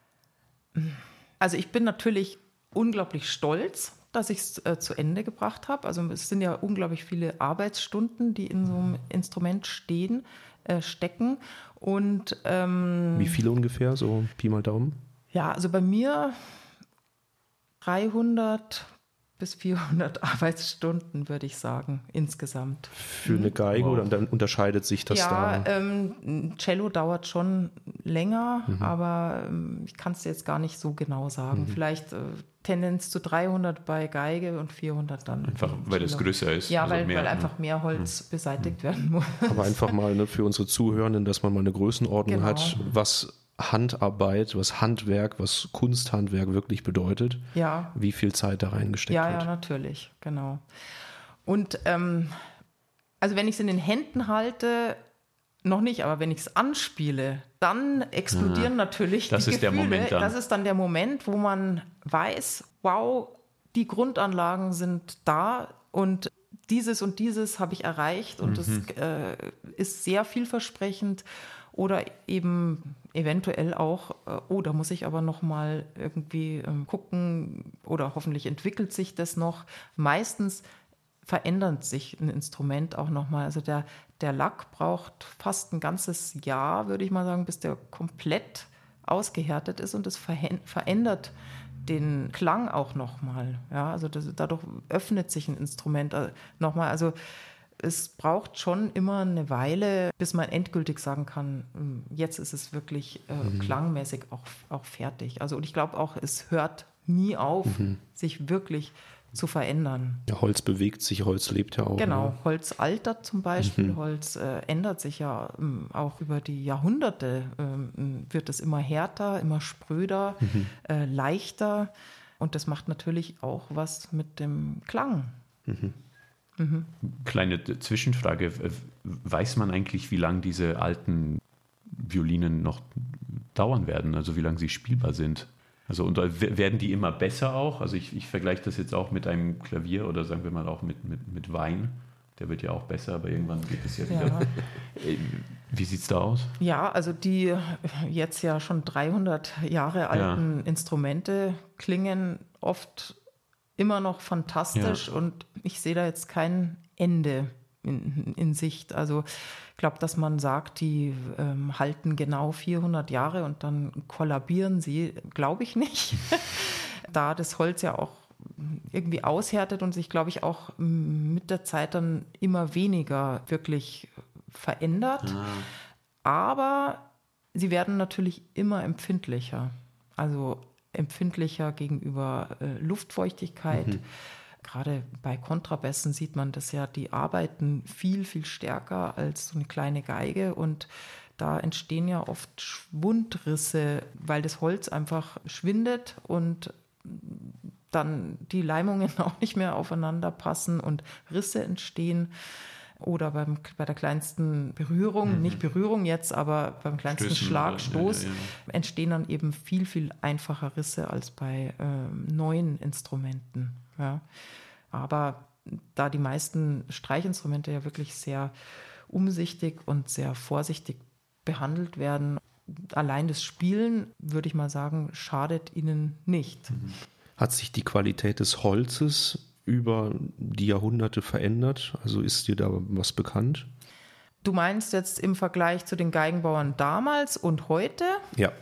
Also ich bin natürlich unglaublich stolz, dass ich es zu Ende gebracht habe. Also es sind ja unglaublich viele Arbeitsstunden, die in so einem Instrument stecken. Und wie viele ungefähr, so Pi mal Daumen? Ja, also bei mir 300 bis 400 Arbeitsstunden, würde ich sagen, insgesamt. Für eine Geige oder dann unterscheidet sich das da? Ja, Cello dauert schon länger, aber ich kann es jetzt gar nicht so genau sagen. Vielleicht Tendenz zu 300 bei Geige und 400 dann. Einfach, weil das größer ist. Ja, also weil einfach mehr Holz beseitigt werden muss. Aber einfach mal für unsere Zuhörenden, dass man mal eine Größenordnung hat, was Handarbeit, was Handwerk, was Kunsthandwerk wirklich bedeutet, wie viel Zeit da reingesteckt wird. Ja, natürlich, genau. Und also wenn ich es in den Händen halte, noch nicht, aber wenn ich es anspiele, dann explodieren natürlich die Gefühle. Der Moment dann. Das ist dann der Moment, wo man weiß, wow, die Grundanlagen sind da und dieses habe ich erreicht und das ist sehr vielversprechend. Oder eben eventuell auch, da muss ich aber noch mal irgendwie gucken oder hoffentlich entwickelt sich das noch. Meistens verändert sich ein Instrument auch noch mal. Also der Lack braucht fast ein ganzes Jahr, würde ich mal sagen, bis der komplett ausgehärtet ist und es verändert den Klang auch noch mal. Ja, also dadurch öffnet sich ein Instrument noch mal. Also es braucht schon immer eine Weile, bis man endgültig sagen kann, jetzt ist es wirklich klangmäßig auch fertig. Also und ich glaube auch, es hört nie auf, sich wirklich zu verändern. Ja, Holz bewegt sich, Holz lebt ja auch. Genau, Ne? Holz altert zum Beispiel, Holz ändert sich ja auch über die Jahrhunderte, wird es immer härter, immer spröder, leichter und das macht natürlich auch was mit dem Klang. Kleine Zwischenfrage. Weiß man eigentlich, wie lange diese alten Violinen noch dauern werden? Also wie lange sie spielbar sind? Also und werden die immer besser auch? Also ich vergleiche das jetzt auch mit einem Klavier oder sagen wir mal auch mit Wein. Der wird ja auch besser, aber irgendwann geht es ja wieder. Ja. Wie sieht es da aus? Ja, also die jetzt ja schon 300 Jahre alten Instrumente klingen oft immer noch fantastisch und ich sehe da jetzt kein Ende in Sicht. Also ich glaube, dass man sagt, die halten genau 400 Jahre und dann kollabieren sie, glaube ich nicht. Da das Holz ja auch irgendwie aushärtet und sich, glaube ich, auch mit der Zeit dann immer weniger wirklich verändert. Aber sie werden natürlich immer empfindlicher. Also empfindlicher gegenüber Luftfeuchtigkeit. Gerade bei Kontrabässen sieht man das ja, die arbeiten viel, viel stärker als so eine kleine Geige und da entstehen ja oft Schwundrisse, weil das Holz einfach schwindet und dann die Leimungen auch nicht mehr aufeinander passen und Risse entstehen. Oder bei der kleinsten Berührung, nicht Berührung jetzt, aber beim kleinsten Schlag, Stoß, entstehen dann eben viel, viel einfacher Risse als bei neuen Instrumenten. Ja. Aber da die meisten Streichinstrumente ja wirklich sehr umsichtig und sehr vorsichtig behandelt werden, allein das Spielen, würde ich mal sagen, schadet ihnen nicht. Hat sich die Qualität des Holzes über die Jahrhunderte verändert? Also ist dir da was bekannt? Du meinst jetzt im Vergleich zu den Geigenbauern damals und heute? Ja.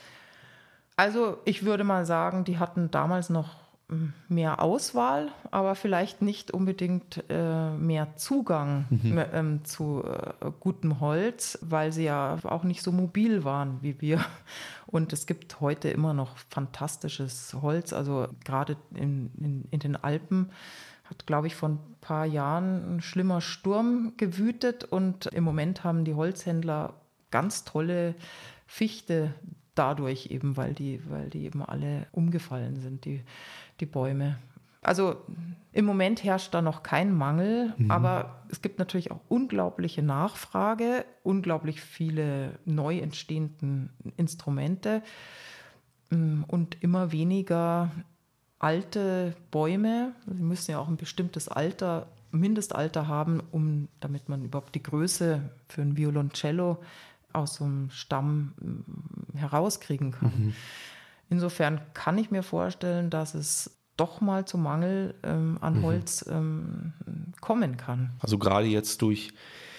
Also ich würde mal sagen, die hatten damals noch mehr Auswahl, aber vielleicht nicht unbedingt mehr Zugang zu gutem Holz, weil sie ja auch nicht so mobil waren wie wir. Und es gibt heute immer noch fantastisches Holz. Also gerade in den Alpen hat, glaube ich, vor ein paar Jahren ein schlimmer Sturm gewütet und im Moment haben die Holzhändler ganz tolle Fichte dadurch eben, weil die eben alle umgefallen sind, die Bäume. Also im Moment herrscht da noch kein Mangel, aber es gibt natürlich auch unglaubliche Nachfrage, unglaublich viele neu entstehenden Instrumente und immer weniger alte Bäume. Sie müssen ja auch ein bestimmtes Alter, Mindestalter haben, damit man überhaupt die Größe für ein Violoncello aus so einem Stamm herauskriegen kann. Insofern kann ich mir vorstellen, dass es doch mal zum Mangel an Holz kommen kann. Also gerade jetzt durch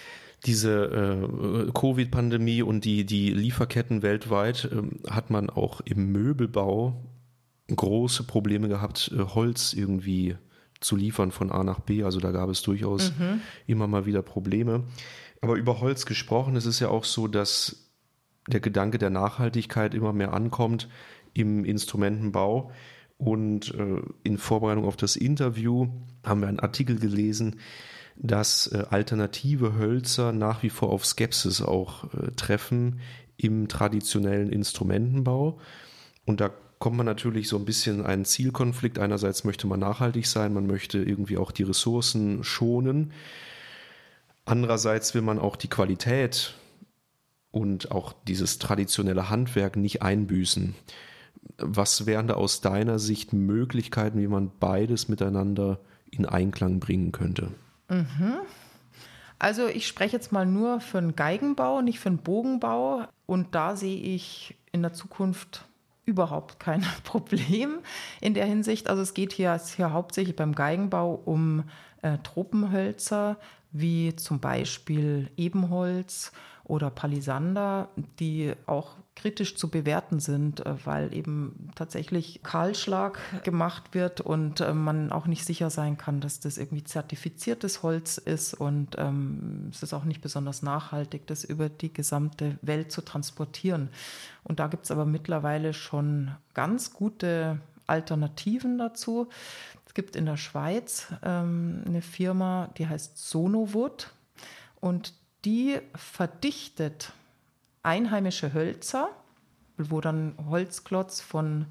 diese Covid-Pandemie und die Lieferketten weltweit hat man auch im Möbelbau große Probleme gehabt, Holz irgendwie zu liefern von A nach B. Also da gab es durchaus immer mal wieder Probleme. Aber über Holz gesprochen, es ist ja auch so, dass der Gedanke der Nachhaltigkeit immer mehr ankommt im Instrumentenbau. Und in Vorbereitung auf das Interview haben wir einen Artikel gelesen, dass alternative Hölzer nach wie vor auf Skepsis auch treffen im traditionellen Instrumentenbau. Und da kommt man natürlich so ein bisschen in einen Zielkonflikt. Einerseits möchte man nachhaltig sein, man möchte irgendwie auch die Ressourcen schonen. Andererseits will man auch die Qualität und auch dieses traditionelle Handwerk nicht einbüßen. Was wären da aus deiner Sicht Möglichkeiten, wie man beides miteinander in Einklang bringen könnte? Also ich spreche jetzt mal nur für den Geigenbau, nicht für den Bogenbau. Und da sehe ich in der Zukunft überhaupt kein Problem in der Hinsicht. Also es geht hier hauptsächlich beim Geigenbau um Tropenhölzer, wie zum Beispiel Ebenholz oder Palisander, die auch kritisch zu bewerten sind, weil eben tatsächlich Kahlschlag gemacht wird und man auch nicht sicher sein kann, dass das irgendwie zertifiziertes Holz ist und es ist auch nicht besonders nachhaltig, das über die gesamte Welt zu transportieren. Und da gibt es aber mittlerweile schon ganz gute Alternativen dazu. Es gibt in der Schweiz eine Firma, die heißt Sonowood und die verdichtet einheimische Hölzer, wo dann Holzklotz von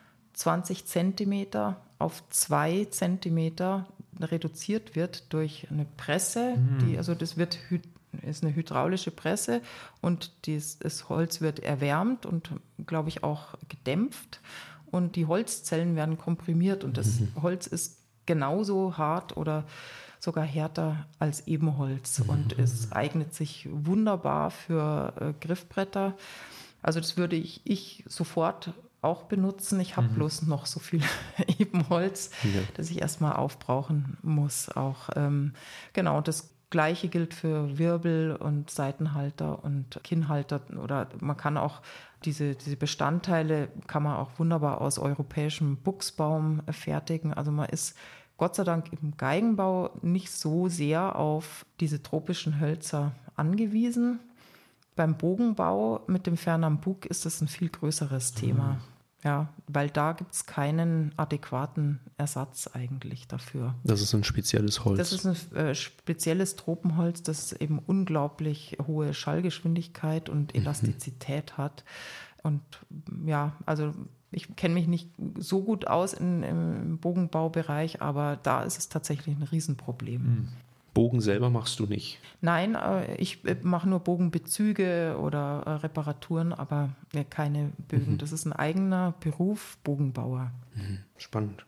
20 Zentimeter auf 2 Zentimeter reduziert wird durch eine Presse. Also das ist eine hydraulische Presse und das Holz wird erwärmt und, glaube ich, auch gedämpft. Und die Holzzellen werden komprimiert und das Holz ist genauso hart oder sogar härter als Ebenholz und es eignet sich wunderbar für Griffbretter. Also das würde ich sofort auch benutzen. Ich habe bloß noch so viel Ebenholz, dass ich erstmal aufbrauchen muss. Auch genau, das Gleiche gilt für Wirbel und Seitenhalter und Kinnhalter. Oder man kann auch diese Bestandteile kann man auch wunderbar aus europäischem Buchsbaum fertigen. Also man ist Gott sei Dank im Geigenbau nicht so sehr auf diese tropischen Hölzer angewiesen. Beim Bogenbau mit dem Fernambuk ist das ein viel größeres Thema. Ja, weil da gibt es keinen adäquaten Ersatz eigentlich dafür. Das ist ein spezielles Holz. Das ist ein spezielles Tropenholz, das eben unglaublich hohe Schallgeschwindigkeit und Elastizität hat. Und ja, also ich kenne mich nicht so gut aus im Bogenbaubereich, aber da ist es tatsächlich ein Riesenproblem. Bogen selber machst du nicht? Nein, ich mache nur Bogenbezüge oder Reparaturen, aber keine Bögen. Das ist ein eigener Beruf, Bogenbauer. Spannend.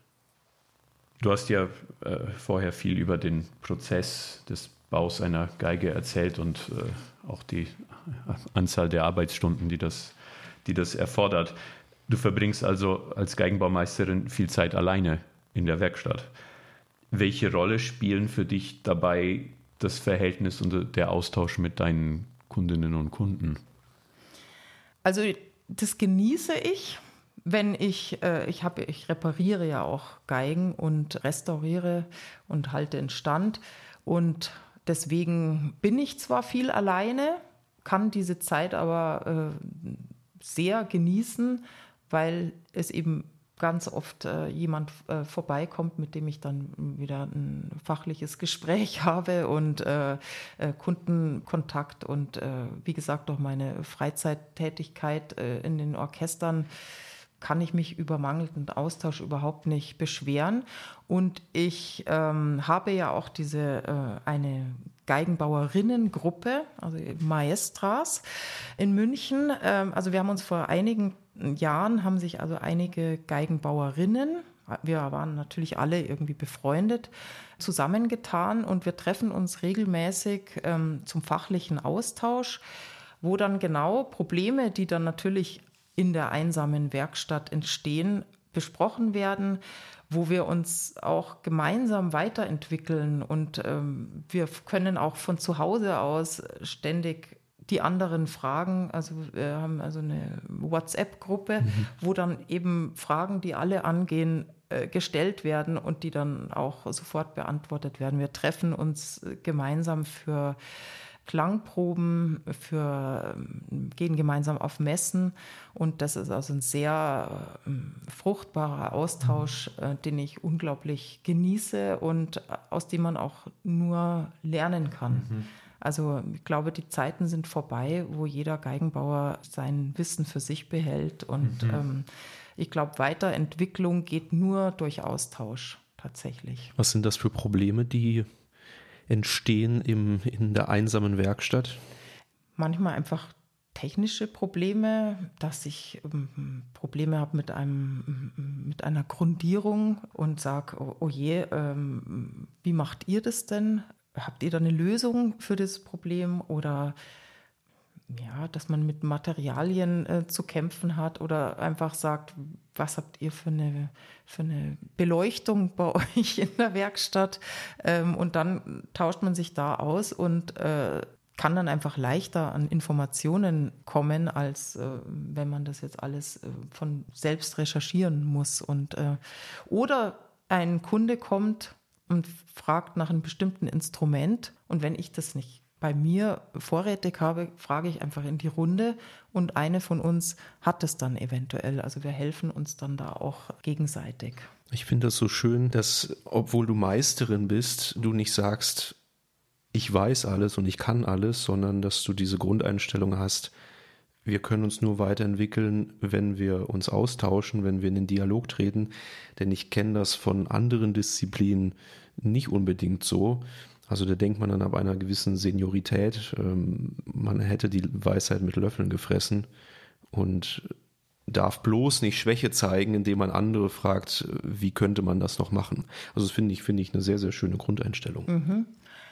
Du hast ja vorher viel über den Prozess des Baus einer Geige erzählt und auch die Anzahl der Arbeitsstunden, die das erfordert. Du verbringst also als Geigenbaumeisterin viel Zeit alleine in der Werkstatt. Welche Rolle spielen für dich dabei das Verhältnis und der Austausch mit deinen Kundinnen und Kunden? Also das genieße ich, wenn ich repariere ja auch Geigen und restauriere und halte instand. Und deswegen bin ich zwar viel alleine, kann diese Zeit aber sehr genießen, weil es eben ganz oft jemand vorbeikommt, mit dem ich dann wieder ein fachliches Gespräch habe und Kundenkontakt und wie gesagt auch meine Freizeittätigkeit in den Orchestern kann ich mich über mangelnden Austausch überhaupt nicht beschweren. Und ich habe ja auch eine Geigenbauerinnengruppe, also Maestras in München. Also wir haben uns vor einigen Jahren, haben sich also einige Geigenbauerinnen, wir waren natürlich alle irgendwie befreundet, zusammengetan und wir treffen uns regelmäßig zum fachlichen Austausch, wo dann genau Probleme, die dann natürlich in der einsamen Werkstatt entstehen, besprochen werden, wo wir uns auch gemeinsam weiterentwickeln und wir können auch von zu Hause aus ständig die anderen fragen. Also wir haben also eine WhatsApp-Gruppe, wo dann eben Fragen, die alle angehen, gestellt werden und die dann auch sofort beantwortet werden. Wir treffen uns gemeinsam für Klangproben, gehen gemeinsam auf Messen und das ist also ein sehr fruchtbarer Austausch, den ich unglaublich genieße und aus dem man auch nur lernen kann. Also ich glaube, die Zeiten sind vorbei, wo jeder Geigenbauer sein Wissen für sich behält und ich glaube, Weiterentwicklung geht nur durch Austausch tatsächlich. Was sind das für Probleme, die entstehen in der einsamen Werkstatt? Manchmal einfach technische Probleme, dass ich Probleme habe mit einer Grundierung und sage, oh je, wie macht ihr das denn? Habt ihr da eine Lösung für das Problem? Oder ja, dass man mit Materialien zu kämpfen hat oder einfach sagt, was habt ihr für eine Beleuchtung bei euch in der Werkstatt? Und dann tauscht man sich da aus und kann dann einfach leichter an Informationen kommen, als wenn man das jetzt alles von selbst recherchieren muss. Oder ein Kunde kommt und fragt nach einem bestimmten Instrument, und wenn ich das nicht bei mir vorrätig habe, frage ich einfach in die Runde, und eine von uns hat es dann eventuell. Also wir helfen uns dann da auch gegenseitig. Ich finde das so schön, dass, obwohl du Meisterin bist, du nicht sagst, ich weiß alles und ich kann alles, sondern dass du diese Grundeinstellung hast, wir können uns nur weiterentwickeln, wenn wir uns austauschen, wenn wir in den Dialog treten. Denn ich kenne das von anderen Disziplinen nicht unbedingt so. Also da denkt man dann ab einer gewissen Seniorität, man hätte die Weisheit mit Löffeln gefressen und darf bloß nicht Schwäche zeigen, indem man andere fragt, wie könnte man das noch machen. Also das finde ich eine sehr, sehr schöne Grundeinstellung. Mhm.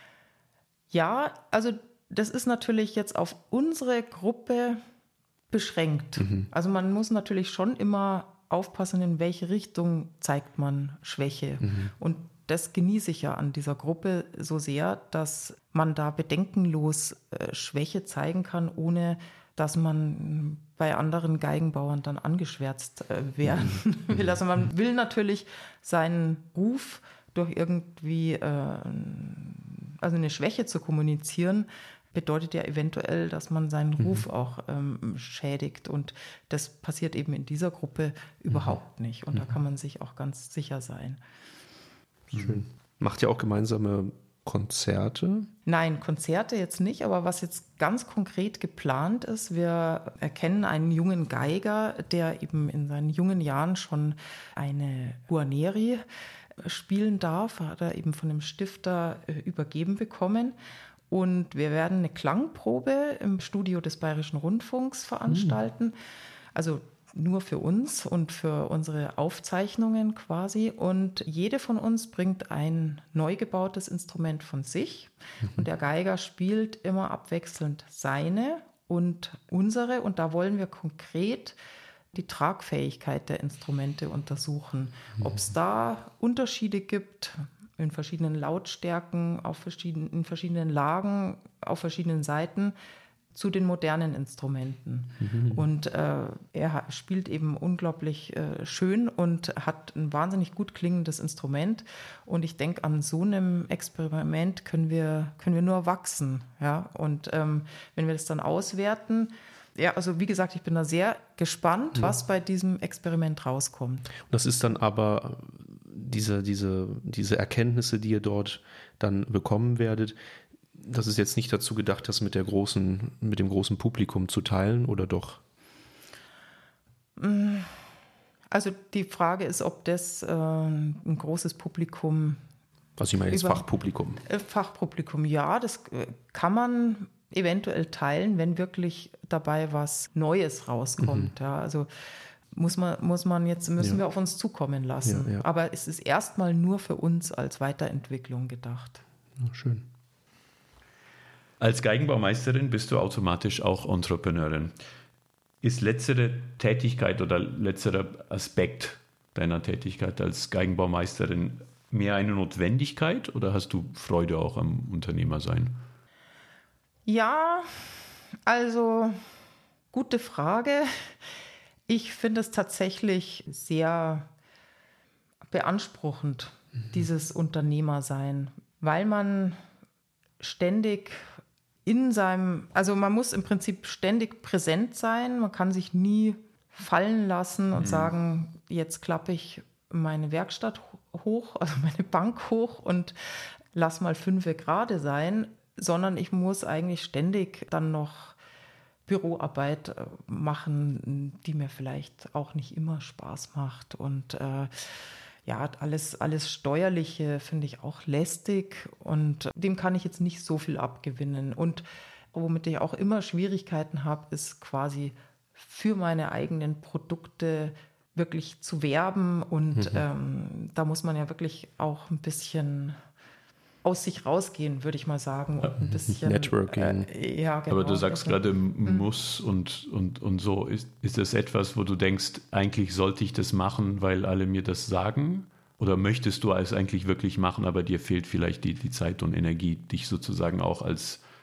Ja, also das ist natürlich jetzt auf unsere Gruppe beschränkt. Also man muss natürlich schon immer aufpassen, in welche Richtung zeigt man Schwäche. Und das genieße ich ja an dieser Gruppe so sehr, dass man da bedenkenlos Schwäche zeigen kann, ohne dass man bei anderen Geigenbauern dann angeschwärzt werden will. Also man will natürlich seinen Ruf durch irgendwie also eine Schwäche zu kommunizieren, bedeutet ja eventuell, dass man seinen Ruf auch schädigt. Und das passiert eben in dieser Gruppe überhaupt nicht. Und da kann man sich auch ganz sicher sein. Schön. Macht ihr auch gemeinsame Konzerte? Nein, Konzerte jetzt nicht, aber was jetzt ganz konkret geplant ist, wir erkennen einen jungen Geiger, der eben in seinen jungen Jahren schon eine Guarneri spielen darf, hat er eben von dem Stifter übergeben bekommen. Und wir werden eine Klangprobe im Studio des Bayerischen Rundfunks veranstalten. Also nur für uns und für unsere Aufzeichnungen quasi. Und jede von uns bringt ein neu gebautes Instrument von sich. Und der Geiger spielt immer abwechselnd seine und unsere. Und da wollen wir konkret die Tragfähigkeit der Instrumente untersuchen. Ob es da Unterschiede gibt in verschiedenen Lautstärken, in verschiedenen Lagen, auf verschiedenen Seiten zu den modernen Instrumenten. Und er spielt eben unglaublich schön und hat ein wahnsinnig gut klingendes Instrument. Und ich denke, an so einem Experiment können wir nur wachsen. Ja? Und wenn wir das dann auswerten, ja, also wie gesagt, ich bin da sehr gespannt, was bei diesem Experiment rauskommt. Und das ist dann aber diese Erkenntnisse, die ihr dort dann bekommen werdet, das ist jetzt nicht dazu gedacht, das mit dem großen Publikum zu teilen, oder doch? Also die Frage ist, ob das ein großes Publikum... Also ich meine jetzt Fachpublikum. Fachpublikum, ja, das kann man eventuell teilen, wenn wirklich dabei was Neues rauskommt. Ja, also müssen wir auf uns zukommen lassen. Ja. Aber es ist erstmal nur für uns als Weiterentwicklung gedacht. Ja, schön. Als Geigenbaumeisterin bist du automatisch auch Entrepreneurin. Ist letztere Tätigkeit oder letzterer Aspekt deiner Tätigkeit als Geigenbaumeisterin mehr eine Notwendigkeit oder hast du Freude auch am Unternehmersein? Ja, also gute Frage. Ich finde es tatsächlich sehr beanspruchend, dieses Unternehmersein, weil man ständig man muss im Prinzip ständig präsent sein. Man kann sich nie fallen lassen und sagen, jetzt klappe ich meine Werkstatt hoch, also meine Bank hoch und lass mal 5 gerade sein, sondern ich muss eigentlich ständig dann noch Büroarbeit machen, die mir vielleicht auch nicht immer Spaß macht. Und alles Steuerliche finde ich auch lästig und dem kann ich jetzt nicht so viel abgewinnen. Und womit ich auch immer Schwierigkeiten habe, ist quasi für meine eigenen Produkte wirklich zu werben. Und da muss man ja wirklich auch ein bisschen aus sich rausgehen, würde ich mal sagen. Und ein bisschen Networking. Ja, genau. Aber du sagst gerade muss und so. Ist das etwas, wo du denkst, eigentlich sollte ich das machen, weil alle mir das sagen? Oder möchtest du es eigentlich wirklich machen, aber dir fehlt vielleicht die Zeit und Energie, dich sozusagen auch als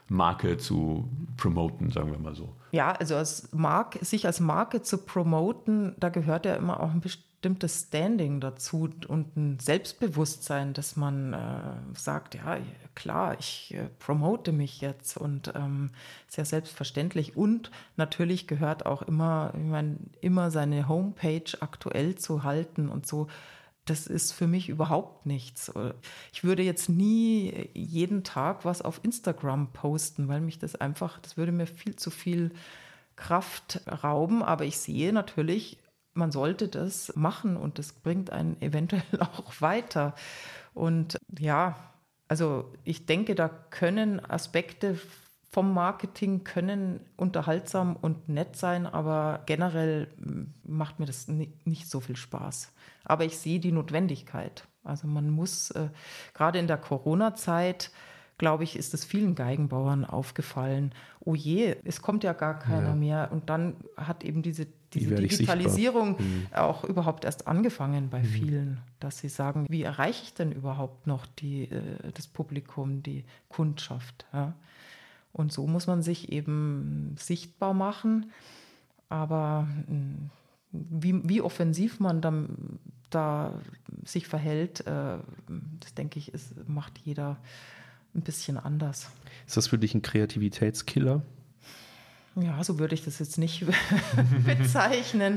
Marke zu promoten, sagen wir mal so. Ja, also sich als Marke zu promoten, da gehört ja immer auch ein bestimmtes Standing dazu und ein Selbstbewusstsein, dass man sagt, ja klar, ich promote mich jetzt und ist ja selbstverständlich. Und natürlich gehört auch immer seine Homepage aktuell zu halten und so. Das ist für mich überhaupt nichts. Ich würde jetzt nie jeden Tag was auf Instagram posten, weil mich das würde mir viel zu viel Kraft rauben. Aber ich sehe natürlich, man sollte das machen und das bringt einen eventuell auch weiter. Und ja, also ich denke, da können Aspekte vom Marketing können unterhaltsam und nett sein, aber generell macht mir das nicht so viel Spaß. Aber ich sehe die Notwendigkeit. Also man muss, gerade in der Corona-Zeit, glaube ich, ist es vielen Geigenbauern aufgefallen, oh je, es kommt ja gar keiner mehr. Und dann hat eben diese Digitalisierung auch überhaupt erst angefangen bei vielen, dass sie sagen, wie erreiche ich denn überhaupt noch das Publikum, die Kundschaft, ja? Und so muss man sich eben sichtbar machen. Aber wie offensiv man dann da sich verhält, das denke ich, macht jeder ein bisschen anders. Ist das für dich ein Kreativitätskiller? Ja, so würde ich das jetzt nicht bezeichnen.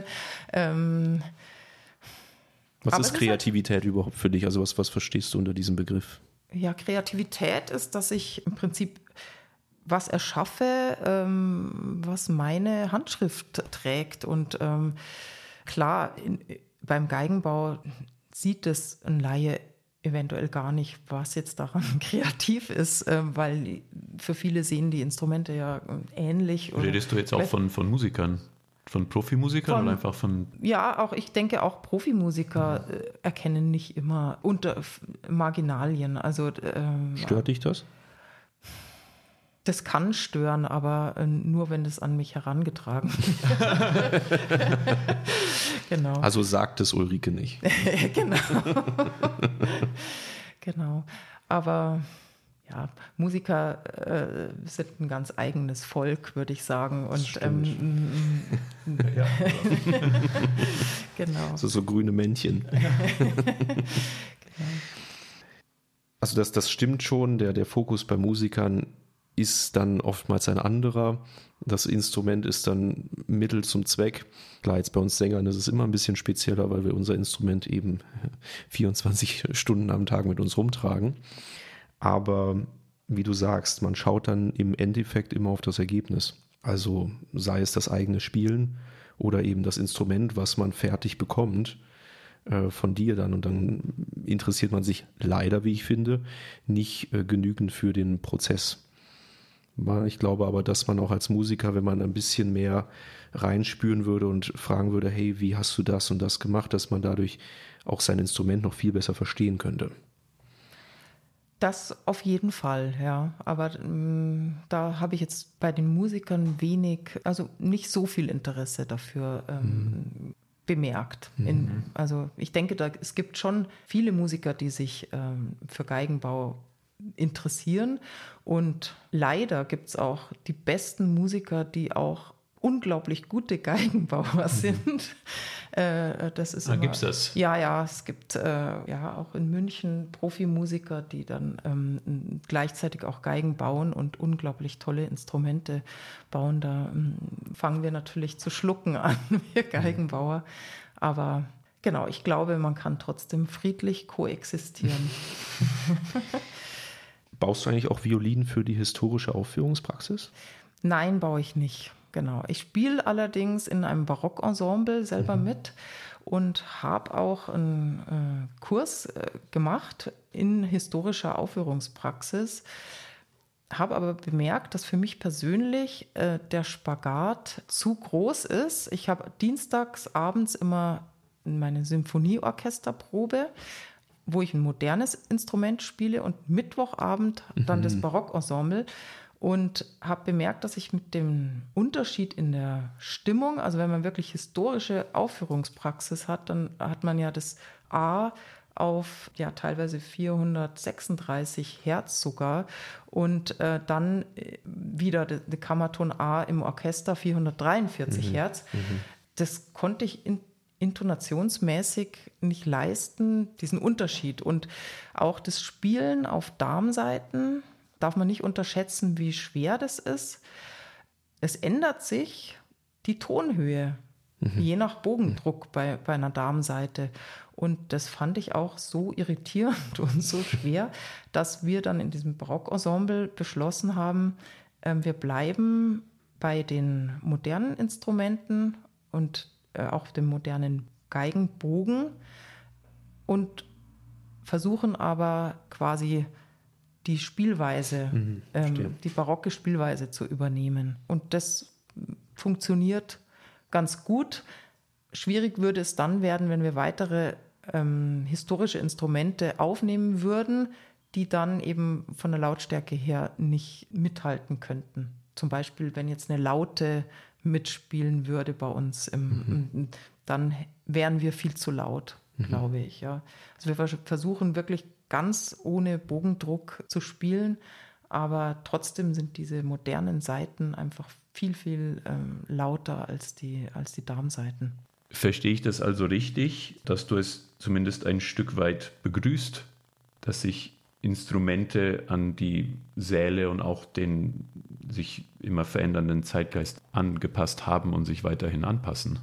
Was ist Kreativität überhaupt für dich? Also was verstehst du unter diesem Begriff? Ja, Kreativität ist, dass ich im Prinzip was erschaffe, was meine Handschrift trägt. Und klar, beim Geigenbau sieht es ein Laie eventuell gar nicht, was jetzt daran kreativ ist, weil für viele sehen die Instrumente ja ähnlich. Redest du jetzt auch von Musikern? Von Profimusikern oder einfach von... Ja, ich denke auch Profimusiker erkennen nicht immer unter Marginalien. Also, stört dich das? Das kann stören, aber nur, wenn das an mich herangetragen wird. Genau. Also sagt es Ulrike nicht. Genau. Genau. Aber ja, Musiker sind ein ganz eigenes Volk, würde ich sagen. Und ja. Genau. So grüne Männchen. Genau. Also das stimmt schon, der Fokus bei Musikern ist dann oftmals ein anderer. Das Instrument ist dann Mittel zum Zweck. Klar, jetzt bei uns Sängern ist es immer ein bisschen spezieller, weil wir unser Instrument eben 24 Stunden am Tag mit uns rumtragen. Aber wie du sagst, man schaut dann im Endeffekt immer auf das Ergebnis. Also sei es das eigene Spielen oder eben das Instrument, was man fertig bekommt von dir dann. Und dann interessiert man sich leider, wie ich finde, nicht genügend für den Prozess. Ich glaube aber, dass man auch als Musiker, wenn man ein bisschen mehr reinspüren würde und fragen würde, hey, wie hast du das und das gemacht, dass man dadurch auch sein Instrument noch viel besser verstehen könnte. Das auf jeden Fall, ja. Aber da habe ich jetzt bei den Musikern also nicht so viel Interesse dafür bemerkt. Also ich denke, es gibt schon viele Musiker, die sich für Geigenbau interessieren. Und leider gibt es auch die besten Musiker, die auch unglaublich gute Geigenbauer sind. Das ist gibt es das? Ja, es gibt auch in München Profimusiker, die dann gleichzeitig auch Geigen bauen und unglaublich tolle Instrumente bauen. Da fangen wir natürlich zu schlucken an, wir Geigenbauer. Aber genau, ich glaube, man kann trotzdem friedlich koexistieren. Baust du eigentlich auch Violinen für die historische Aufführungspraxis? Nein, baue ich nicht. Genau. Ich spiele allerdings in einem Barockensemble selber mit und habe auch einen Kurs gemacht in historischer Aufführungspraxis. Habe aber bemerkt, dass für mich persönlich der Spagat zu groß ist. Ich habe dienstags abends immer meine Symphonieorchesterprobe, wo ich ein modernes Instrument spiele und Mittwochabend dann das Barockensemble und habe bemerkt, dass ich mit dem Unterschied in der Stimmung, also wenn man wirklich historische Aufführungspraxis hat, dann hat man ja das A auf ja teilweise 436 Hertz sogar und dann wieder der Kammerton A im Orchester 443 Hertz. Das konnte ich intonationsmäßig nicht leisten, diesen Unterschied. Und auch das Spielen auf Darmsaiten darf man nicht unterschätzen, wie schwer das ist. Es ändert sich die Tonhöhe, je nach Bogendruck bei einer Darmsaite. Und das fand ich auch so irritierend und so schwer, dass wir dann in diesem Barockensemble beschlossen haben, wir bleiben bei den modernen Instrumenten und auch dem modernen Geigenbogen und versuchen aber quasi die Spielweise, die barocke Spielweise zu übernehmen. Und das funktioniert ganz gut. Schwierig würde es dann werden, wenn wir weitere historische Instrumente aufnehmen würden, die dann eben von der Lautstärke her nicht mithalten könnten. Zum Beispiel, wenn jetzt eine Laute mitspielen würde bei uns, dann wären wir viel zu laut, glaube ich. Ja. Also wir versuchen wirklich ganz ohne Bogendruck zu spielen, aber trotzdem sind diese modernen Saiten einfach viel, viel lauter als die Darmsaiten. Verstehe ich das also richtig, dass du es zumindest ein Stück weit begrüßt, dass sich Instrumente an die Säle und auch den sich immer verändernden Zeitgeist angepasst haben und sich weiterhin anpassen?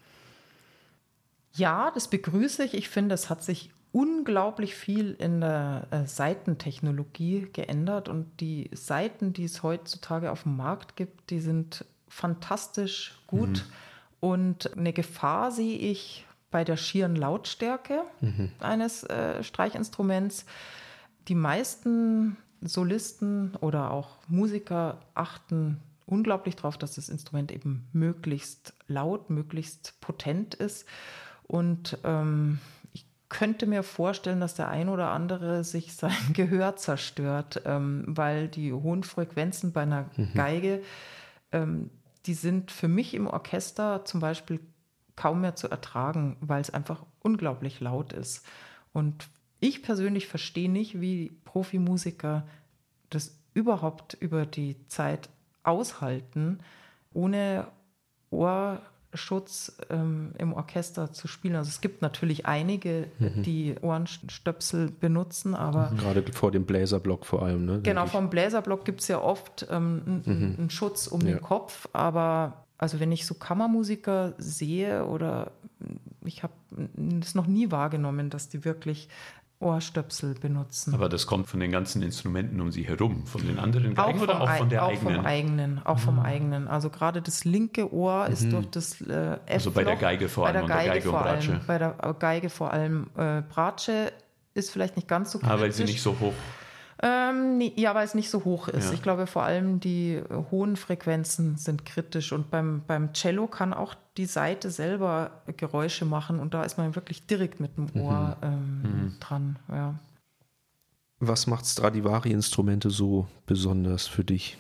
Ja, das begrüße ich. Ich finde, es hat sich unglaublich viel in der Saitentechnologie geändert und die Saiten, die es heutzutage auf dem Markt gibt, die sind fantastisch gut. Und eine Gefahr sehe ich bei der schieren Lautstärke eines Streichinstruments. Die meisten Solisten oder auch Musiker achten unglaublich darauf, dass das Instrument eben möglichst laut, möglichst potent ist. Und ich könnte mir vorstellen, dass der ein oder andere sich sein Gehör zerstört, weil die hohen Frequenzen bei einer Geige, die sind für mich im Orchester zum Beispiel kaum mehr zu ertragen, weil es einfach unglaublich laut ist. Und ich persönlich verstehe nicht, wie Profimusiker das überhaupt über die Zeit aushalten, ohne Ohrschutz im Orchester zu spielen. Also es gibt natürlich einige, die Ohrenstöpsel benutzen, aber... Gerade vor dem Bläserblock vor allem, ne? Genau, vom Bläserblock gibt es ja oft einen Schutz um den Kopf, aber also wenn ich so Kammermusiker sehe oder ich habe es noch nie wahrgenommen, dass die wirklich Ohrstöpsel benutzen. Aber das kommt von den ganzen Instrumenten um sie herum, von den anderen Geigen oder auch von der eigenen? Auch vom eigenen. Also gerade das linke Ohr ist durch das F-Loch. Also bei der Geige vor allem und der Geige und Bratsche. Bei der Geige vor allem Bratsche ist vielleicht nicht ganz so kritisch. Aber weil sie nicht so hoch... Ja, weil es nicht so hoch ist. Ja. Ich glaube, vor allem die hohen Frequenzen sind kritisch. Und beim Cello kann auch die Saite selber Geräusche machen. Und da ist man wirklich direkt mit dem Ohr dran. Ja. Was macht Stradivari-Instrumente so besonders für dich?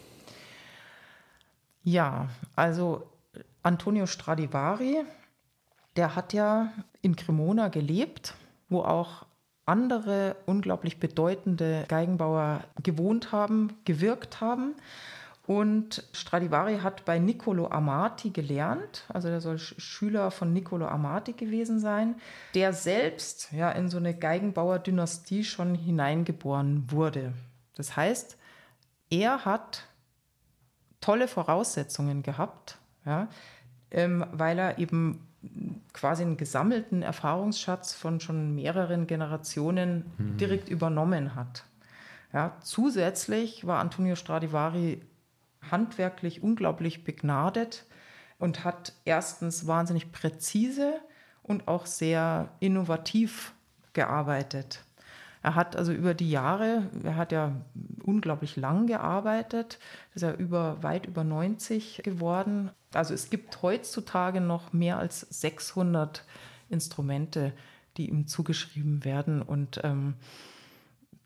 Ja, also Antonio Stradivari, der hat ja in Cremona gelebt, wo auch andere unglaublich bedeutende Geigenbauer gewohnt haben, gewirkt haben. Und Stradivari hat bei Niccolo Amati gelernt, also der soll Schüler von Niccolo Amati gewesen sein, der selbst ja in so eine Geigenbauer-Dynastie schon hineingeboren wurde. Das heißt, er hat tolle Voraussetzungen gehabt, ja, weil er eben quasi einen gesammelten Erfahrungsschatz von schon mehreren Generationen direkt übernommen hat. Ja, zusätzlich war Antonio Stradivari handwerklich unglaublich begnadet und hat erstens wahnsinnig präzise und auch sehr innovativ gearbeitet. Er hat also über die Jahre, er hat ja unglaublich lang gearbeitet, ist ja weit über 90 geworden. Also es gibt heutzutage noch mehr als 600 Instrumente, die ihm zugeschrieben werden. Und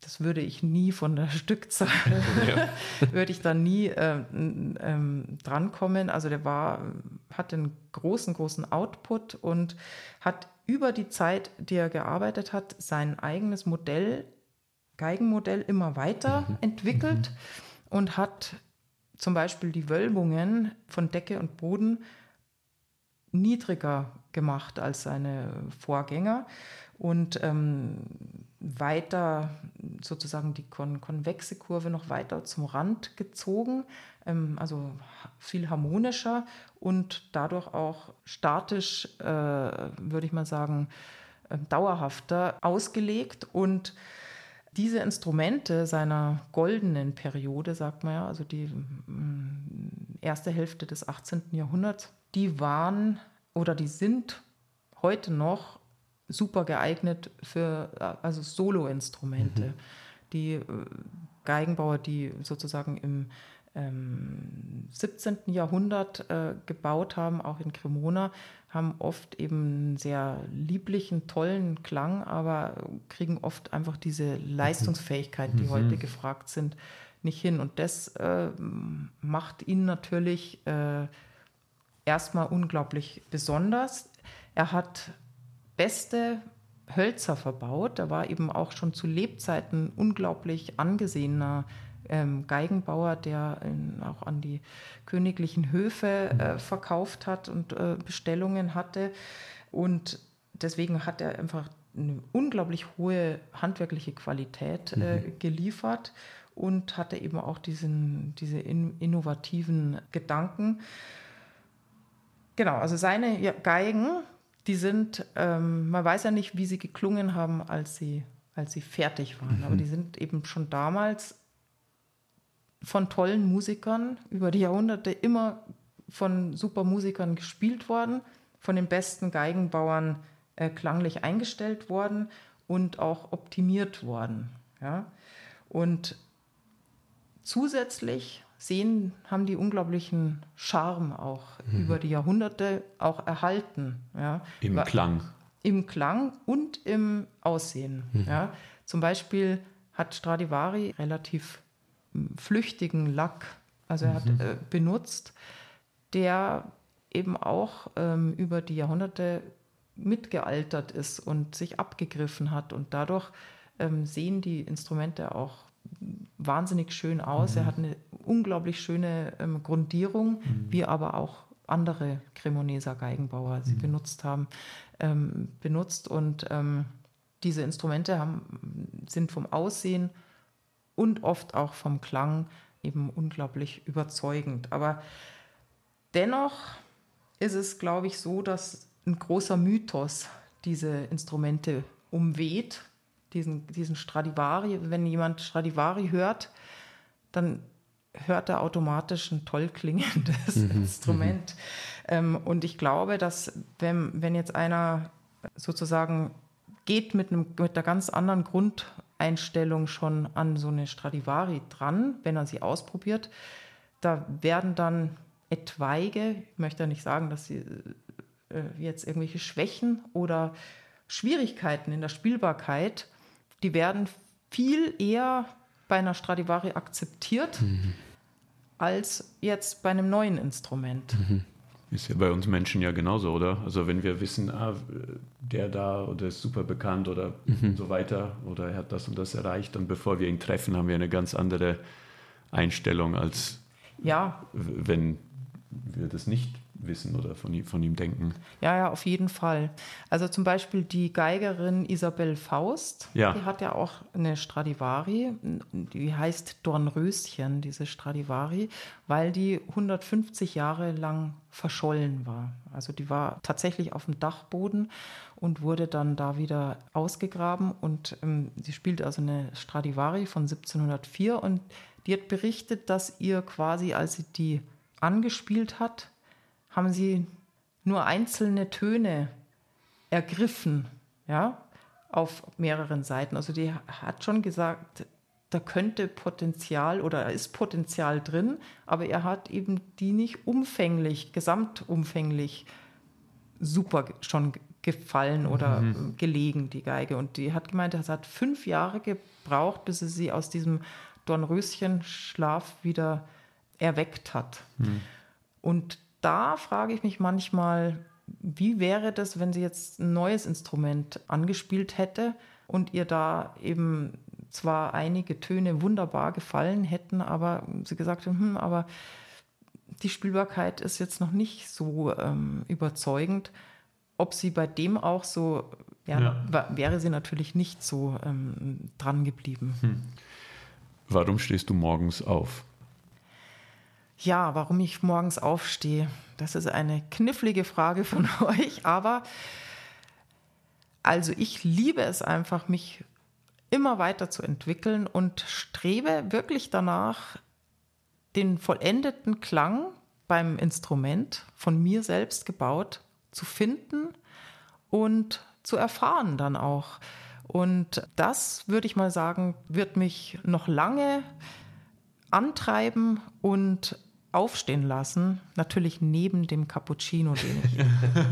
das würde ich nie von der Stückzahl, würde ich da nie drankommen. Also der hat einen großen Output und hat über die Zeit, die er gearbeitet hat, sein eigenes Geigenmodell immer weiter entwickelt und hat zum Beispiel die Wölbungen von Decke und Boden niedriger gemacht als seine Vorgänger und weiter sozusagen die konvexe Kurve noch weiter zum Rand gezogen, also viel harmonischer und dadurch auch statisch, würde ich mal sagen, dauerhafter ausgelegt. Und diese Instrumente seiner goldenen Periode, sagt man ja, also die erste Hälfte des 18. Jahrhunderts, die waren oder die sind heute noch super geeignet für Solo-Instrumente. Die Geigenbauer, die sozusagen im 17. Jahrhundert gebaut haben, auch in Cremona, haben oft eben einen sehr lieblichen, tollen Klang, aber kriegen oft einfach diese Leistungsfähigkeit, die heute gefragt sind, nicht hin. Und das macht ihn natürlich erstmal unglaublich besonders. Er hat beste Hölzer verbaut. Er war eben auch schon zu Lebzeiten unglaublich angesehener Geigenbauer, der auch an die königlichen Höfe verkauft hat und Bestellungen hatte. Und deswegen hat er einfach eine unglaublich hohe handwerkliche Qualität geliefert und hatte eben auch diese innovativen Gedanken. Genau, also seine Geigen, die sind, man weiß ja nicht, wie sie geklungen haben, als sie fertig waren, aber die sind eben schon damals von tollen Musikern über die Jahrhunderte immer von super Musikern gespielt worden, von den besten Geigenbauern klanglich eingestellt worden und auch optimiert worden. Ja? Und zusätzlich haben die unglaublichen Charme auch über die Jahrhunderte auch erhalten. Ja? Klang. Im Klang und im Aussehen. Ja? Zum Beispiel hat Stradivari relativ flüchtigen Lack, also er hat benutzt, der eben auch über die Jahrhunderte mitgealtert ist und sich abgegriffen hat und dadurch sehen die Instrumente auch wahnsinnig schön aus. Er hat eine unglaublich schöne Grundierung, wie aber auch andere Cremoneser Geigenbauer sie benutzt haben, und diese Instrumente sind vom Aussehen und oft auch vom Klang eben unglaublich überzeugend. Aber dennoch ist es, glaube ich, so, dass ein großer Mythos diese Instrumente umweht, diesen Stradivari. Wenn jemand Stradivari hört, dann hört er automatisch ein toll klingendes Instrument. Und ich glaube, dass wenn jetzt einer sozusagen geht mit einer ganz anderen Grundeinstellung schon an so eine Stradivari dran, wenn er sie ausprobiert, da werden dann etwaige, ich möchte ja nicht sagen, dass sie jetzt irgendwelche Schwächen oder Schwierigkeiten in der Spielbarkeit, die werden viel eher bei einer Stradivari akzeptiert, als jetzt bei einem neuen Instrument. Ist ja bei uns Menschen ja genauso, oder? Also wenn wir wissen, der da oder ist super bekannt oder so weiter oder er hat das und das erreicht, und bevor wir ihn treffen, haben wir eine ganz andere Einstellung, als wenn wir das nicht wissen oder von ihm denken. Ja, auf jeden Fall. Also zum Beispiel die Geigerin Isabel Faust, die hat ja auch eine Stradivari, die heißt Dornröschen, diese Stradivari, weil die 150 Jahre lang verschollen war. Also die war tatsächlich auf dem Dachboden und wurde dann da wieder ausgegraben und sie spielt also eine Stradivari von 1704 und die hat berichtet, dass ihr quasi, als sie die angespielt hat, haben sie nur einzelne Töne ergriffen, auf mehreren Seiten. Also die hat schon gesagt, da könnte Potenzial oder ist Potenzial drin, aber er hat eben die nicht gesamtumfänglich super schon gefallen oder gelegen, die Geige. Und die hat gemeint, es hat 5 Jahre gebraucht, bis sie aus diesem Dornröschenschlaf wieder erweckt hat. Und da frage ich mich manchmal, wie wäre das, wenn sie jetzt ein neues Instrument angespielt hätte und ihr da eben zwar einige Töne wunderbar gefallen hätten, aber sie gesagt hat, aber die Spielbarkeit ist jetzt noch nicht so überzeugend. Ob sie bei dem auch so, wäre sie natürlich nicht so dran geblieben. Warum stehst du morgens auf? Ja, warum ich morgens aufstehe, das ist eine knifflige Frage von euch, aber also ich liebe es einfach, mich immer weiter zu entwickeln und strebe wirklich danach, den vollendeten Klang beim Instrument von mir selbst gebaut zu finden und zu erfahren dann auch. Und das, würde ich mal sagen, wird mich noch lange antreiben und aufstehen lassen. Natürlich neben dem Cappuccino, den ich.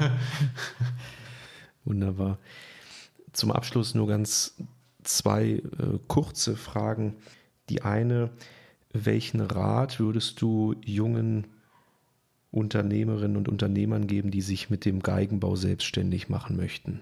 Wunderbar. Zum Abschluss nur ganz 2 kurze Fragen. Die eine: Welchen Rat würdest du jungen Unternehmerinnen und Unternehmern geben, die sich mit dem Geigenbau selbstständig machen möchten?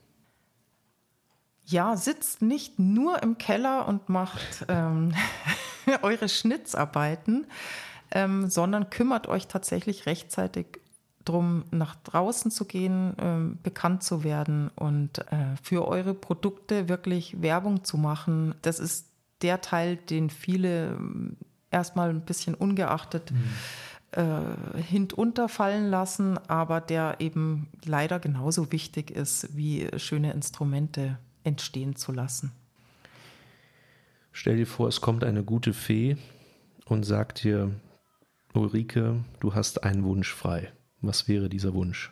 Ja, sitzt nicht nur im Keller und macht eure Schnitzarbeiten, sondern kümmert euch tatsächlich rechtzeitig darum, nach draußen zu gehen, bekannt zu werden und für eure Produkte wirklich Werbung zu machen. Das ist der Teil, den viele erstmal ein bisschen ungeachtet hintunterfallen lassen, aber der eben leider genauso wichtig ist, wie schöne Instrumente entstehen zu lassen. Stell dir vor, es kommt eine gute Fee und sagt dir: Ulrike, du hast einen Wunsch frei. Was wäre dieser Wunsch?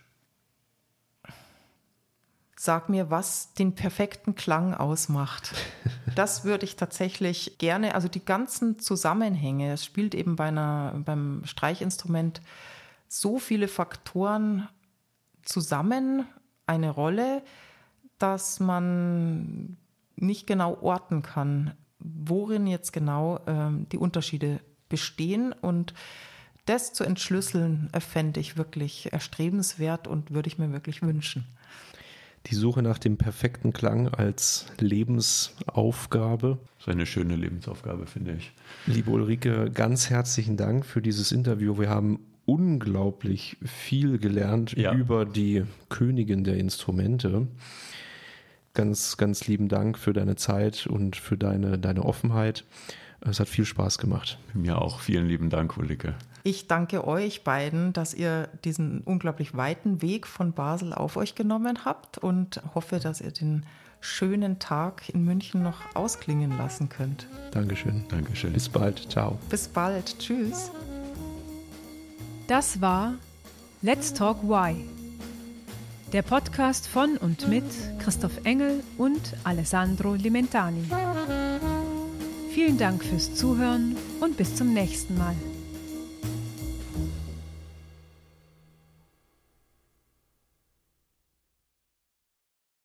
Sag mir, was den perfekten Klang ausmacht. Das würde ich tatsächlich gerne, also die ganzen Zusammenhänge, es spielt eben beim Streichinstrument so viele Faktoren zusammen eine Rolle, dass man nicht genau orten kann, worin jetzt genau die Unterschiede bestehen. Und das zu entschlüsseln, fände ich wirklich erstrebenswert und würde ich mir wirklich wünschen. Die Suche nach dem perfekten Klang als Lebensaufgabe. Das ist eine schöne Lebensaufgabe, finde ich. Liebe Ulrike, ganz herzlichen Dank für dieses Interview. Wir haben unglaublich viel gelernt über die Königin der Instrumente. Ganz, ganz lieben Dank für deine Zeit und für deine Offenheit. Es hat viel Spaß gemacht. Mir auch. Vielen lieben Dank, Ulrike. Ich danke euch beiden, dass ihr diesen unglaublich weiten Weg von Basel auf euch genommen habt und hoffe, dass ihr den schönen Tag in München noch ausklingen lassen könnt. Dankeschön. Dankeschön. Bis bald. Ciao. Bis bald. Tschüss. Das war Let's Talk Why, der Podcast von und mit Christoph Engel und Alessandro Limentani. Vielen Dank fürs Zuhören und bis zum nächsten Mal.